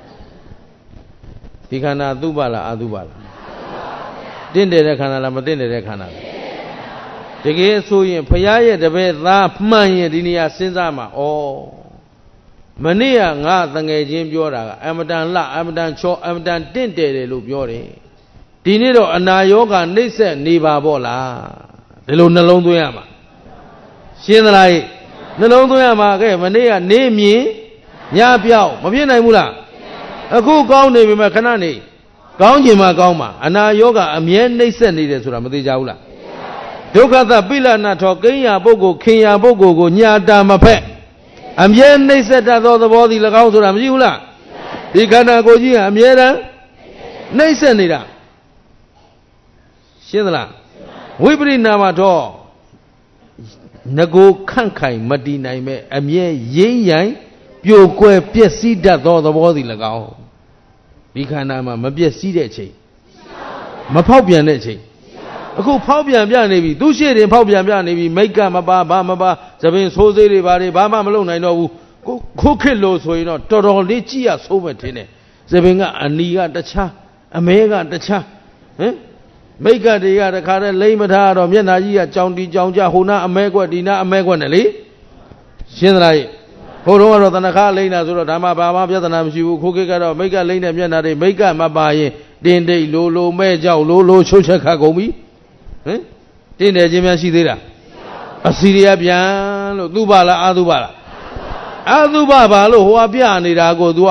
ဒီခန္ဓာသုဘလားအသုဘလားတင့်တယ်တဲ့ခန္ဓာလားမတင့်တယ်တဲ့ခန္ဓာလားတကယ်ဆိုရင်ဖရာရဲ့တပည့်သားမှန်ရင်ဒီနေရာစဉ်းစားမှာဩမနေ့ကငါတငယ်ချင်းပြောတာကအမတန်လှအမတန်ချောအမတန်တင့်တယ်တယ်လို့ပြောတယ်ဒီနေ့တော့အနာယောဂနှိမ့်ဆက်နေပါပေါ့လားဒီလိုနှလုံးသွင်းရမှာရှင်းသလားနှလုံးသွင်းရမှာကဲမနေ့ကနေမြင်ညပြောက်မဖြစ်နိုင်ဘူးလားအခုကောင်းနေပြီမဲ့ခဏနေကောင်းချင်မှကောင်းမှာအနာယောဂအမြဲနှိမ့်ဆက်နေတယ်ဆိုတာမသိကြဘူးလားဒုက္ခသပိလနာထောကိညာပုဂ္ဂိုလ်ခင်ညာပုဂ္ဂိုလ်ကိုညာတာမဖက်အမြဲနှိမ့်ဆက်တတ်သောသဘောသည်၎င်းဆိုတာမရှိဘူးလားဒီခန္ဓာကိုယ်ကြီးကအမြဲတမ်းနှိမ့်ဆက်နေတာရှင်းသလားဝိပရိနာမတော့ငကိုခန့်ခိုင်မတည်နိုင်မဲ့အမြဲရင်းရိုင်ပြိုကွယ်ပျက်စီးတတ်သောသဘောသည်၎င်းဒီခန္ဓာမှာမပျက်စီးတဲ့အချိန်မဖောက်ပြန်တဲ့အချိန်အခုဖောက်ပြန်ပြနေပြီသူရှိတယ်ဖောက်ပြန်ပြနေပြီမိတ်ကမပါဘာမပါသပင်ဆိုးသေးတွေဘာတွေဘာမှမလုပ်နိုင်တော့ဘူးခုခေတ်လို့ဆိုရင်တော့တော်တော်လေးကြည့်ရဆိုးမယ်ထင်တယ်သပင်ကအနီကတခြားအမဲကတခြားဟင်မိတ်ကတွေကတခါတည်းလိမ့်မထားတော့မျက်နှာကြီးကကြောင်တီကြောင်ကြဟိုနာအမဲကွက်ဒီနာအမဲကွက်နဲ့လေရှင်းသလားဟိုတော့ကတော့တဏှာလိမ့်တာဆိုတော့ဒါမှဘာမှပြဿနာမရှိဘူးခိုးခေတ်ကတော့မိတ်ကလိမ့်တဲ့မျက်နှာတွေမိတ်ကမပါရင်တင်းတိတ်လိုလိုမဲ့ကြောက်လိုလိုချုပ်ချက်ခတ်ကုန်ပြီဟင်တင်းတယ်ခြင်းများရှိသေးလားအစီရိယပြန်လို့သူပါလားအာသူပါလားအာသူပါလို့ဟိုကပြနေတာကို तू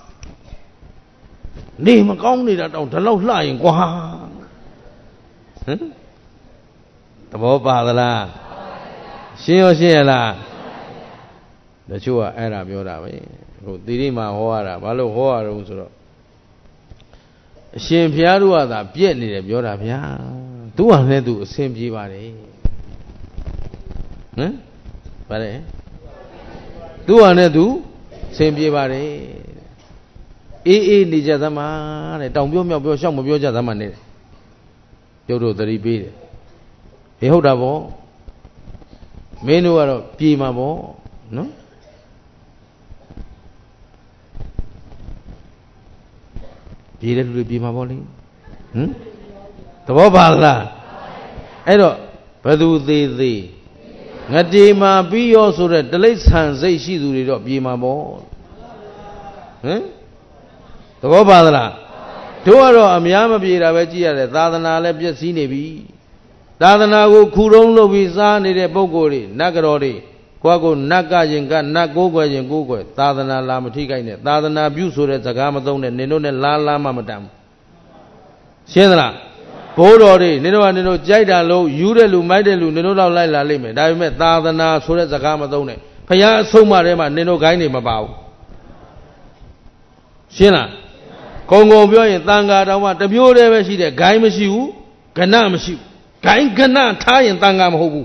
ကနေမကောင်းနေတာတောင်ဒီလောက်လှရင်ကွာဟင်သဘောပါသလားရှင်းရောရှင်းရလားတချို့ကအဲ့ဒါပြောတာပဲဟိုသီရိမာဟောရတာဘာလို့ဟောရတော့ဆိုတော့အရှင်ဘုရားတို့ကသာပြက်နေတယ်ပြောတာဗျာသူကလည်းသူအဆင်ပြေပါတယ်ဗါတယ်သူ့ဟာနဲ့သူဆင်ပြေပါတယ်အေးနေကြသမားတဲ့တောင်ပြောမြောက်ပြောရှောက်မပြောကြသမားနဲ့ကျုပ်တို့သတိပေးတယ်ဟေးဟုတ်တာပေါ့မင်းတို့ကတော့ပြေမှာပေါ့နော်ပြေတဲ့လူတွေပြေမှာပေါ့လေသဘောပါလားအဲ့တော့ဘယ်သူသေးသေးငတိမာပြီးရောဆိုတဲ့တလိษံစိတ်ရှိသူတွေတော့ပြေမှာပေါ့သဘောပါသလားတို့ကတော့အများမပြေတာပဲကြည့်ရတယ်သာသနာလည်းပျက်စီးနေပြီသာသနာကိုခုတုံးလုပ်ပြီးစားနေတဲ့ပုဂ္ဂိုလ်တွေနတ်ကတော်တွေကိုနတ်ကရင်ကနတ်ကိုးကွယ်ရင်ကိုးကွယ်သာသနာလာမထိခိုက်နဲ့သာသနာပြုဆိုတဲ့စကားမသုံးနဲ့နင်တို့နဲ့လားမှမတန်ဘူးရှင်းသလားဘိုးတော်တွေနင်တို့ကြိုက်တာလို့ယူတဲ့လူမိုက်တဲ့လူနင်တို့တော့လိုက်လာလိမ့်မယ်ဒါပေမဲ့သာသနာဆိုတဲ့စကားမသုံးနဲ့ဘုရားအဆုံးအမထဲမှာနင်တို့ဂိုင်းနေမပါဘူးရှင်းလားကုံပြောရင်တန်ဃာတော်မှာတမျိုးတည်းပဲရှိတယ်ဂိုင်းမရှိဘူးကဏမရှိဘူးဂိုင်းကဏထားရင်တန်ဃာမဟုတ်ဘူး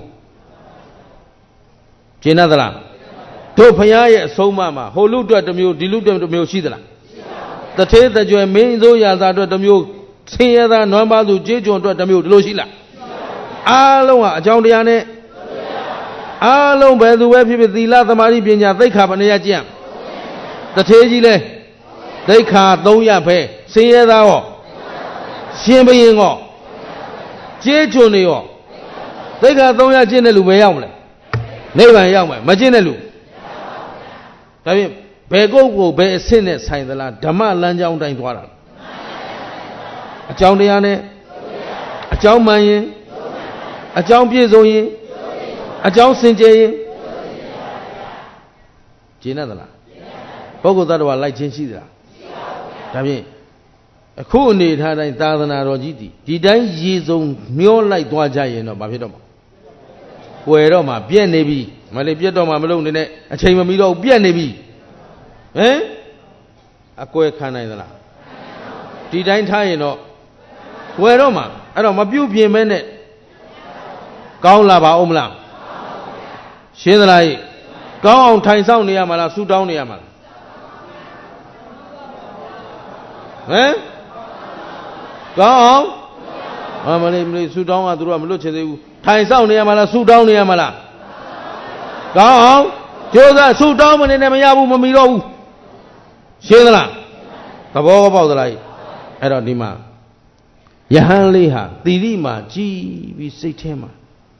ရှင်းသလားတို့ဘုရားရဲ့အဆုံးအမမှာဟိုလူအတွက်တစ်မျိုးဒီလူအတွက်တစ်မျိုးရှိသလားတထေးတကြွယ်မင်းစိုးရာသာအတွက်တစ်မျိုးဆင်းရဲသားနွမ်းပါသူကြေးကျွန်အတွက်တစ်မျိုးဒီလိုရှိလားအားလုံးဟာအကြောင်းတရားနဲ့အားလုံးပဲသူပဲဖြစ်ဖြစ်သီလသမာဓိပညာသိက္ခာဘယ်နှရကျင့်တထေးကြီးလဲသိက္ခာ300ပဲဆင်းရဲသားရောရှင်ဘုရင်ရောကြေးကျွန်တွေရောသိက္ခာ300ကျင့်တဲ့လူပဲရောက်မလဲနိဗ္ဗာန်ရောက်မယ်မကျင့်တဲ့လူဒါဖြင့်ဘယ်ကုတ်ကိုဘယ်အဆင့်နဲ့ဆိုင်သလားဓမ္မလမ်းကြောင်းတိုင်းသွားတာအကြောင်းတရားနဲ့အကြောင်းမှန်ရင်အကြောင်းပြည့်စုံရင်အကြောင်းစင်ကြယ်ရင်ကျင့်ရသလားပုဂ္ဂိုလ်သတ္တဝါလိုက်ခြင်းရှိသလားဒါဖြင့်အခုအနေထားတိုင်းသာသနာတော်ကြီးဒီတိုင်းရည်စုံမျောလိုက်သွားကြရင်တော့ဘာဖြစ်တော့မှာကွယ်တော့မှပြက်နေပြီမလေးပြက်တော့မှမလုပ်နေနဲ့အချိန်မမီတော့ပြက်နေပြီအကွယ်ခံနိုင်သလားဒီတိုင်းထားရင်တော့ကွယ်တော့မှအဲ့တော့မပြုတ်ပြင်မဲနဲ့ကောင်းလာပါဦးမလားရှင်းသလားကောင်းအောင်ထိုင်ဆောင်နေရမှာလားဆူတောင်းနေရမှာလားကောင်းအောင်မလေးဆူတောင်းကသူတို့ကမလွတ်ချင်သေးဘူးထိုင်ဆောင်နေရမှာလားဆူတောင်းနေရမှာလားကောင်းအောင်ကျိုးစားဆူတောင်းမနေနဲ့မရဘူးမမီတော့ဘူးရှင်းသလားသဘောပေါက်သလားအဲ့တော့ဒီမှာယဟန်လေးဟာသီရိမှာကြည်ပြီးစိတ်ထဲမှာ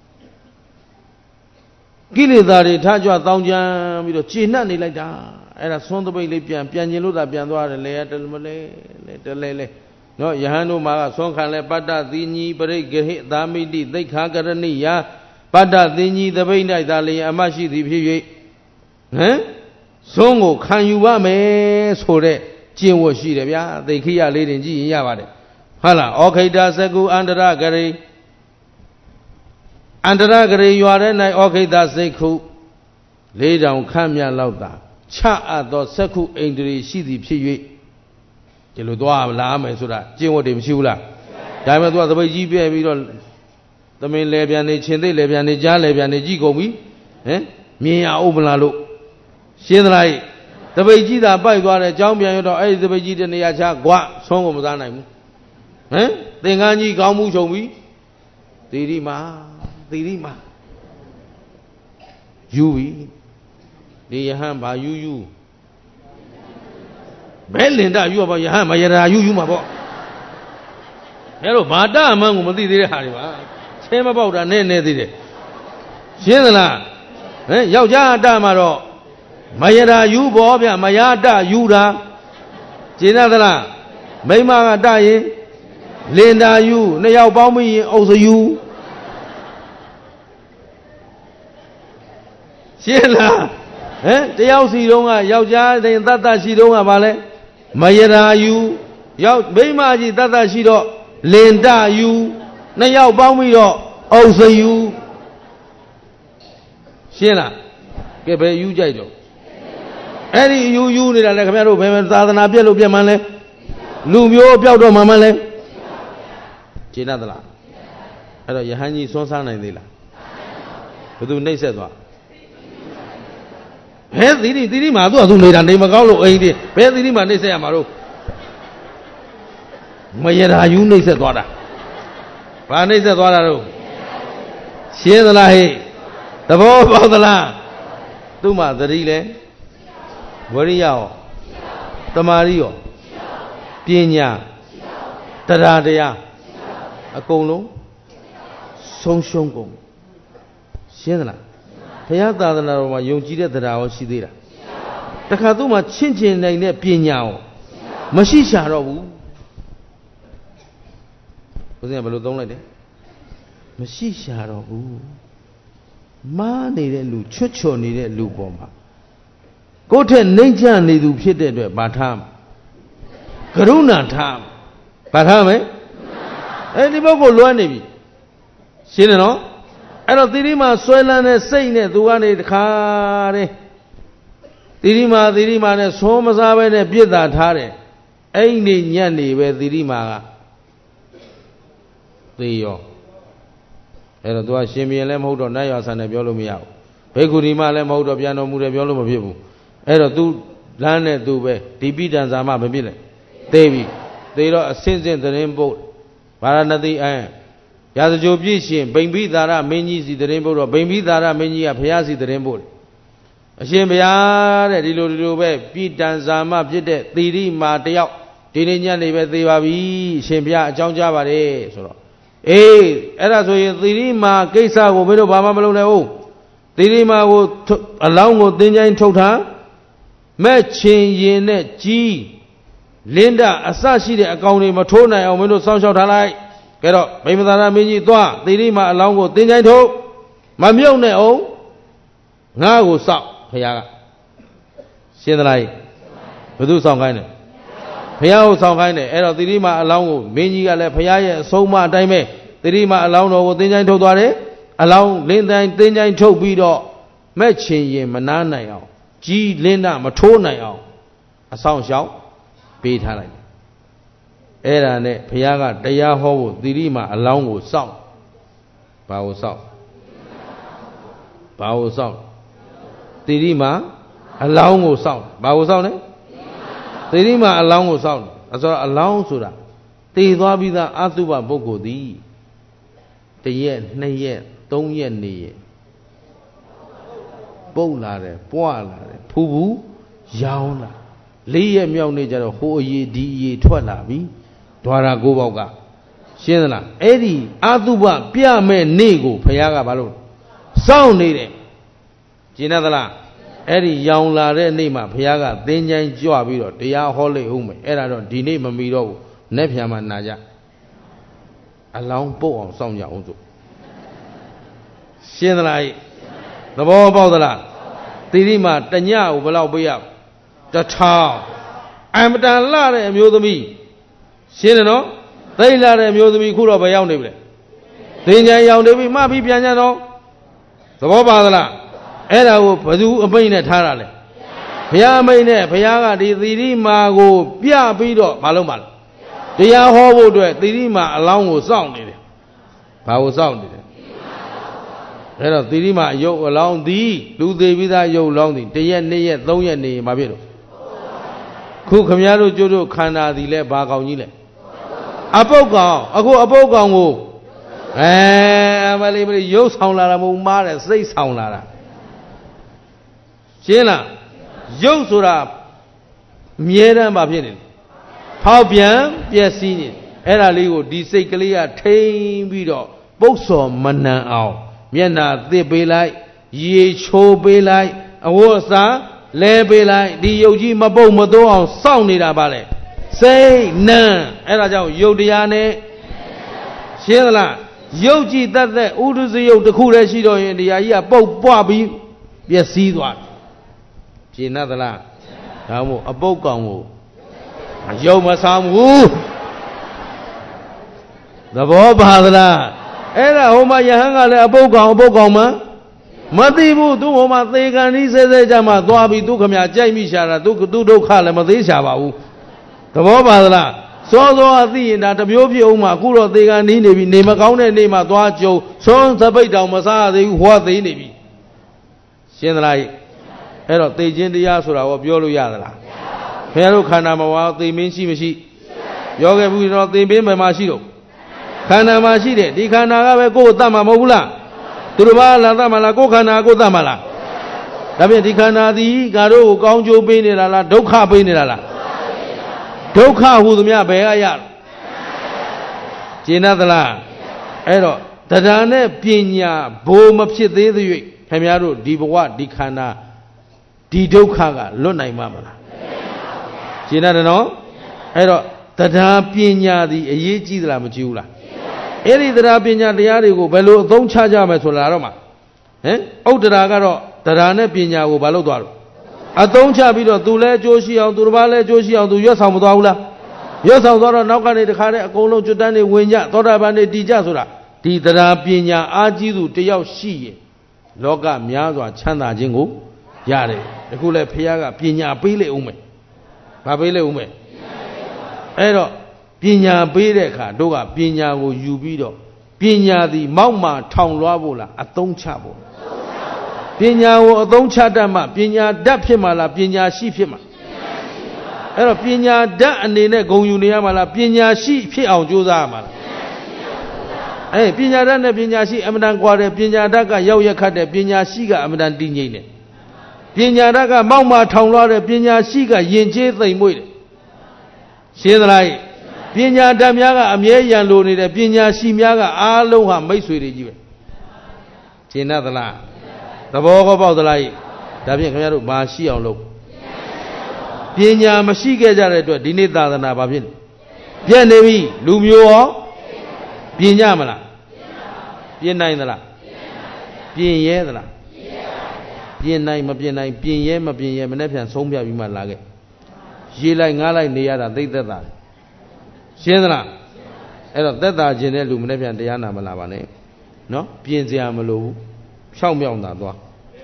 ကိလေသာတွေထားကြွတောင်းကြံပြီးတော့ကျေနပ်နေလိုက်တာအဲ့ဒါသွန်းတပိတ်လေးပြန်ကျင်လို့သာပြန်သွားတယ်လေတမလဲတလဲလဲနော်ယဟန်တို့မှာကသွန်းခံလဲပတ္တသီညီပရိဂဟိသာမိတိသိက္ခာကရဏိယပတ္တသီညီသပိတ်၌သာလျင်အမရှိသည်ဖြစ်၍သွန်းကိုခံယူပါမယ်ဆိုတဲ့ကျင့်ဝတ်ရှိတယ်ဗျာသိခိယလေးတင်ကြည့်ရင်ရပါတယ်ဟုတ်လားဩခိတသကုအန္တရဂရိရွာထဲ၌ဩခိတစိတ်ခု4000ခန့်မြတ်လောက်သာချအပ်သောစက္ခုအိန္ဒြေရှိသည်ဖြစ်၍ဒီလိုသွားလာမယ်ဆိုတာကျင့်ဝတ်တွေမရှိဘူးလားဒါပေမဲ့သူကသပိတ်ကြီးပြဲပြီးတော့သမင်လေပြန်နေချင်းသိလေပြန်နေကြားလေပြန်နေကြည့်ကုန်ပြီမြင်ရအောင်မလားလို့ရှင်းသလားသပိတ်ကြီးသာပိုက်သွားတယ်ကြောင်းပြန်ရတော့အဲ့ဒီသပိတ်ကြီးတနေရာချကွာဆုံးကိုမစားနိုင်ဘူးသင်္ကန်းကြီးကောင်းမှုချုပ်ပြီသီရိမာယူပြီဒီယဟန်ဘာယူဘယ်လင်တယူပါယဟန်မယရာယူမှာပေါ့အဲတော့ဘာတအမှန်းကိုမသိသေးတဲ့ဟာတွေပါဆဲမပေါက်တာနဲ့သေးတယ်ရှင်းသလားယောက်ျားအတမှာတော့မယရာယူပေါ့ဗျမယာတယူတာကျင်းသလားမိမကတရင်လင်တာယူနှစ်ယောက်ပေါင်းပြီးရင်အုပ်စယူရှင်းလားတယောက်စီတုံးကယောက်ျားတဲ့တတ်ရှိတုံးကဘာလဲမယရာယူမိမကြီးတတ်ရှိတော့လင်တယူနှစ်ယောက်ပေါင်းပြီးတော့အုပ်စယူရှင်းလားကဲဘယ်ယူကြိုက်တော့အဲ့ဒီယူနေတာလေခင်ဗျားတို့ဘယ်သာသနာပြက်လို့ပြက်မှန်းလဲလူမျိုးပြောက်တော့မှန်းလဲရှင်းသလားအဲ့တော့ယဟန်ကြီးစွန့်စားနိုင်သေးလားဘသူနှိမ့်ဆက်သွားဘယ်သီရိမာသူနေတာနေမကောင်းလို့အိမ်ဒီဘယ်သီရိမာနှိမ့်ဆက်ရမှာတော့မရတာယူနှိမ့်ဆက်သွားတာဘာနှိမ့်ဆက်သွားတာတော့ရှင်းသလားဟဲ့သဘောပေါက်သလားသူ့မှာသတိလဲဝရိယရောတမာရီရောပညာတရားတရားအကုန်လုံးဆုံးရှုံးကုန်ရှင်းသလားဘုရားသာသနာတော်မှာယုံကြည်တဲ့တရားရောရှိသေးတာတခါသူ့မှာချင့်ချင်နိုင်တဲ့ပညာရောမရှိရှာတော့ဘူးဘုရားဘယ်လိုသုံးလိုက်တယ်မရှိရှာတော့ဘူးမားနေတဲ့လူချွတ်ချော်နေတဲ့လူပေါ်မှာကိုယ့်ထက်နှိမ့်ချနေသူဖြစ်တဲ့အတွက်ဗာထားကရုဏာထားဗာထားမယ်အဲဒီဘက်ကိုလွှမ်းနေပြီရှင်းတယ်နော်အဲ့တော့သီရိမာဆွဲလန်းတဲ့စိတ်နဲ့သူကနေတခါတဲ့သီရိမာနဲ့သုံးမစားပဲနဲ့ပြစ်တာထားတယ်အဲ့ဒီညက်နေပဲသီရိမာကသေရောအဲ့တော့သူကရှင်ဘုရင်လည်းမဟုတ်တော့နတ်ရွာဆန်တယ်ပြောလို့မရဘူးဘေကုဒီမလည်းမဟုတ်တော့ပြန်တော်မူတယ်ပြောလို့မဖြစ်ဘူးအဲ့တော့သူလမ်းနဲ့သူပဲဒီပိဋံဇာမမဖြစ်လဲသေပြီသေတော့အစင်းစင်းသတင်းပို့ဗာရာဏသီရာဇဂိုပြည့်ရှင်ဗိမ္ပိသာရမင်းကြီးစီသတင်းပို့တော့ဗိမ္ပိသာရမင်းကြီးကဘုရားစီသတင်းပို့တယ်အရှင်ဘုရားတဲ့ဒီလိုပဲပိဋံဇာမဖြစ်တဲ့သီရိမာတယောက်ဒီနေ့ညနေပဲသေပါပြီအရှင်ဘုရားအကြောင်းကြားပါတယ်ဆိုတော့အေးအဲ့ဒါဆိုရင်သီရိမာကိစ္စကိုမင်းတို့ဘာမှမလုပ်နဲ့ဟုတ်သီရိမာကိုအလောင်းကိုသင်္ချိုင်းထုတ်ထားမဲ့ချင်းရင်နဲ့ကြီးလင်းဒအစရှိတဲ့အကောင်တွေမထိုးနိုင်အောင်မင်းတို့စောင့်ရှောက်ထားလိုက်ကဲတော့ဗိမ္မာသာရမင်းကြီးသွားသီရိမာအလောင်းကိုသင်္ချိုင်းထုတ်မမြုပ်နဲ့အောင်ငါ့ကိုစောင့်ဘုရားကရှင်းသလားဘယ်သူစောင့်ခိုင်းလဲဘုရားကိုစောင့်ခိုင်းတယ်အဲ့တော့သီရိမာအလောင်းကိုမင်းကြီးကလည်းဘုရားရဲ့အဆုံးအမအတိုင်းပဲသီရိမာအလောင်းတော်ကိုသင်္ချိုင်းထုတ်သွားတယ်အလောင်းလင်းတိုင်းသင်္ချိုင်းထုတ်ပြီးတော့မဲ့ချင်ရင်မနားနိုင်အောင်ကြီးလင်းဒမထိုးနိုင်အောင်အဆောင်ရှောက်ပေးထားလိုက်အဲ့ဒါနဲ့ဘုရားကတရားဟောဖို့သီရိမာအလောင်းကိုစောင့်ဘာကိုစောင့်သီရိမာအလောင်းကိုစောင့်ဘာကိုစောင့်လဲသီရိမာအလောင်းကိုစောင့်တယ်ဆိုတော့အလောင်းဆိုတာတည်သွားပြီးသားအတုပပုဂ္ဂိုလ်သည်တရက်နှစ်ရက်သုံးရက်နေရပုတ်လာတယ်ပွားလာတယ်ဖူဖူရောင်းလာလေးရက်မြောက်နေကြတော့ဟိုအရေးဒီအရေးထွက်လာပြီဒွါရာကိုးပေါက်ကရှင်းသလားအဲ့ဒီအတုပပြမဲ့နေ့ကိုဘုရားကဘာလို့စောင့်နေတယ်ကျင်သလားအဲ့ဒီရောင်လာတဲ့နေ့မှာဘုရားကသင်္ချိုင်းကြွပြီးတော့တရားဟောလိမ့်ဦးမယ်အဲ့ဒါတော့ဒီနေ့မမီတော့ဘူးနေ့ပြန်မှနာကြအလောင်းပုတ်အောင်စောင့်ကြအောင်ဆိုရှင်းသလားသဘောပေါက်သလားသီရိမာတညကိုဘယ်လောက်ပေးရ1000အမတန်လှတဲ့အမျိုးသမီးရှင်းတယ်နော်သိလှတဲ့အမျိုးသမီးခုတော့ဘယ်ရောက်နေပြီလဲသင်္ချိုင်းရောက်နေပြီမှပြီးပြန်ကြတော့သဘောပါသလားအဲ့ဒါကိုဘယ်သူအမိန့်နဲ့ထားတာလဲဘုရားအမိန့်နဲ့ဘုရားကဒီသီရိမာကိုပြပြီးတော့မလုပ်ပါလားတရားဟောဖို့အတွက်သီရိမာအလောင်းကိုစောင့်နေတယ်ဘာကိုစောင့်နေတယ်အဲ့တော့သီရိမာရုပ်အလောင်းသည်လူသေးပြီးသားရုပ်အလောင်းသည်1ရက်2ရက်3ရက်နေမှာဖြစ်လို့ခုခမည်းတော်ကျိုးတို့ခန္ဓာသည်လဲဘာကောင်ကြီးလဲအပုတ်ကောင်အခုအပုတ်ကောင်ကိုမလေးရုပ်ဆောင်လာတာမဟုတ်မားတယ်စိတ်ဆောင်လာတာရှင်းလားရုပ်ဆိုတာမြဲတမ်းပါဖြစ်နေတယ်ဖောက်ပြန်ပျက်စီးနေအဲ့ဒါလေးကိုဒီစိတ်ကလေးကထိမ့်ပြီးတော့ပုတ်စော်မနံအောင်မျက်နှာသစ်ပေးလိုက်ရေချိုးပေးလိုက်အဝတ်အစားလဲပေးလိုက်ဒီရုပ်ကြီးမပုတ်မသိုးအောင်စောင့်နေတာပါလေစိတ်နံအဲ့ဒါကြောင့်ရုပ်တရားနဲ့ရှင်းသလားရုပ်ကြည်တတ်တဲ့ဥဒုစရုပ်တစ်ခုတည်းရှိတော့ရင်တရားကြီးကပုတ်ပွားပြီးပျက်စီးသွားတယ်ရှင်းသလားဒါမို့အပုတ်ကောင်ကိုရုပ်မဆောင်ဘူးသဘောပါသလားအဲ့ဒါဟိုမှာယဟန်ကလည်းအပုတ်ကောင်မသိဘူးသူဟိုမှာသေကန်ကြီးဆဲဆဲကြမှာသွားပြီးသူခမကြိုက်မိရှာတာသူဒုက္ခလည်းမသေးရှာပါဘူးသဘောပါသလားစောအသိရင်ဒါတစ်မျိုးဖြစ်အောင်မှာအခုတော့သေကနီးနေပြီနေမကောင်းတဲ့နေမှာသွားကြုံသွန်းသပိတ်တောင်မစားသေးဘူးဟောသေးနေပြီရှင်းသလားအဲ့တော့သေခြင်းတရားဆိုတာကိုပြောလို့ရသလားဘုရားတို့ခန္ဓာမှာသေမင်းရှိမရှိပြောခဲ့ဘူးတော့သေမင်းဘယ်မှာရှိတော့ခန္ဓာမှာရှိတယ်ဒီခန္ဓာကပဲကိုယ်ကိုတတ်မှာမဟုတ်ဘူးလားသူတစ်ပါးလာတတ်မှာလားကိုယ်ခန္ဓာကိုယ်တတ်မှာလားဒါဖြင့်ဒီခန္ဓာသည်ငါတို့ကိုကောင်းကျိုးပေးနေတာလားဒုက္ခပေးနေတာလားဒုက္ခဟူသမျှဘယ်ကရကျင်သလားအဲ့တော့တရားနဲ့ပညာဘိုးမဖြစ်သေးသေး၍ခင်ဗျားတို့ဒီဘဝဒီခန္ဓာဒီဒုက္ခကလွတ်နိုင်မှာမလားကျင်တယ်နော်အဲ့တော့တရားပညာသည်အရေးကြီးသလားမကြီးဘူးလားအဲ့ဒီတရားပညာတရားတွေကိုဘယ်လိုအသုံးချကြမယ်ဆိုတာတော့မှာဥဒ္ဒရာကတော့တရားနဲ့ပညာကိုဘာလို့သွားလို့အသုံးချပြီးတော့သူလည်းအကျိုးရှိအောင်သူတစ်ပါးလည်းအကျိုးရှိအောင်သူရွတ်ဆောင်မသွားဘူးလားရွတ်ဆောင်သွားတော့နောက်ကနေတခါတည်းအကုန်လုံးကျွတ်တန်းနေဝင်ကြသောတာပန်နေတည်ကြဆိုတာဒီတရားပညာအားကြီးသူတယောက်ရှိရင်လောကများစွာချမ်းသာခြင်းကိုရတယ်အခုလည်းဖခင်ကပညာပေးလေဦးမယ်ဘာပေးလေဦးမယ်အဲ့တော့ပညာပေးတဲ့အခါတို့ကပညာကိုယူပြီးတော့ပညာသည်မောက်မာထောင်လွှားဖို့လားအသုံးချဖို့ပညာကိုအသုံးချတတ်မှပညာဓာတ်ဖြစ်မှာလားပညာရှိဖြစ်မှာအဲ့တော့ပညာဓာတ်အနေနဲ့ဂုဏ်ယူနေရမှာလားပညာရှိဖြစ်အောင်ကြိုးစားရမှာလားပညာဓာတ်နဲ့ပညာရှိအမှန်တန်ကွာတယ်ပညာဓာတ်ကရောက်ရခတ်တယ်ပညာရှိကအမှန်တန်တည်ငြိမ်တယ်ပညာဓာတ်ကမောက်မာထောင်လွှားတယ်ပညာရှိကယဉ်ကျေးသိမ်မွေ့တယ်ရှင်းသလားပညာဓာတ်များကအမြဲရန်လိုနေတယ်ပညာရှိများကအားလုံးဟာမိတ်ဆွေတွေကြီးပဲရှင်းသလားသဘောကောပေါက်သလားဒါဖြင့်ခင်ဗျားတို့ဘာရှိအောင်လုပ်ပညာမရှိခဲ့ကြတဲ့အတွက်ဒီနေ့သာသနာဘာဖြစ်လဲပြည့်နေပြီလူမျိုးရောပြင်ကြမလားပြင်နိုင်သလားပြင်ရဲသလားပြင်နိုင်မပြင်နိုင်ပြင်ရဲမပြင်ရဲမနေ့ပြန်ဆုံးပြပြီးမှလာခဲ့ရေးလိုက်ငားလိုက်နေရတာသိသက်တာရှင်းသလားအဲ့တော့သက်တာခြင်းတဲ့လူမနေ့ပြန်တရားနာမလာပါနဲ့နော်ပြင်စရာမလိုဘူးဖြောင်းမြောင်းတာသွား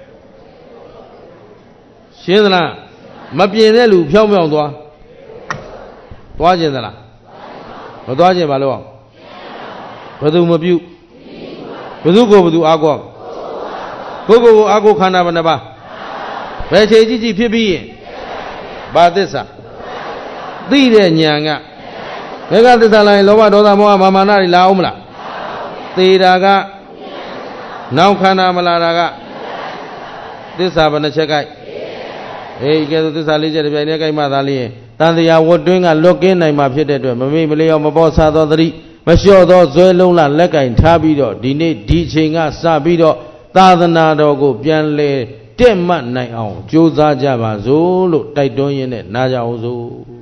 ရှင်းသလားမပြင်တဲ့လူဖြောင်းမြောင်းသွားခြင်းသလားမသွားခြင်းဘာလို့အောင်ဘယ်သူမပြုဘယ်သူကိုဘယ်သူအားကိုကိုယ်ကိုအားကိုခန္ဓာဘယ်နှပါဘယ်ချိန်ကြည့်ဖြစ်ပြီးရင်ဘာသစ္စာသိတဲ့ဉာဏ်ကဘယ်ကသစ္စာလာရင်လောဘဒေါသမောဟမာမာနတွေလာအောင်မလားသေတာကနောက်ခန္ဓာမလာတာကသစ္စာဘယ်နှချက်ကြိုက်ကဲသစ္စာလေးချက်တစ်ပြိုင်တည်းကြိုက်မှသာလျှင်တန်တရားဝတ်တွင်းကလွတ်ကင်းနိုင်မှာဖြစ်တဲ့အတွက်မမေ့မလျော့မပေါ်ဆာသောသတိမလျှော့သောဇွဲလုံးလလက်ကင်ထားပြီးတော့ဒီနေ့ဒီချိန်ကစပြီးတော့သာသနာတော်ကိုပြန်လဲတက်မှတ်နိုင်အောင်ကြိုးစားကြပါစို့လို့တိုက်တွန်းရင်းနဲ့နာကြအောင်စို့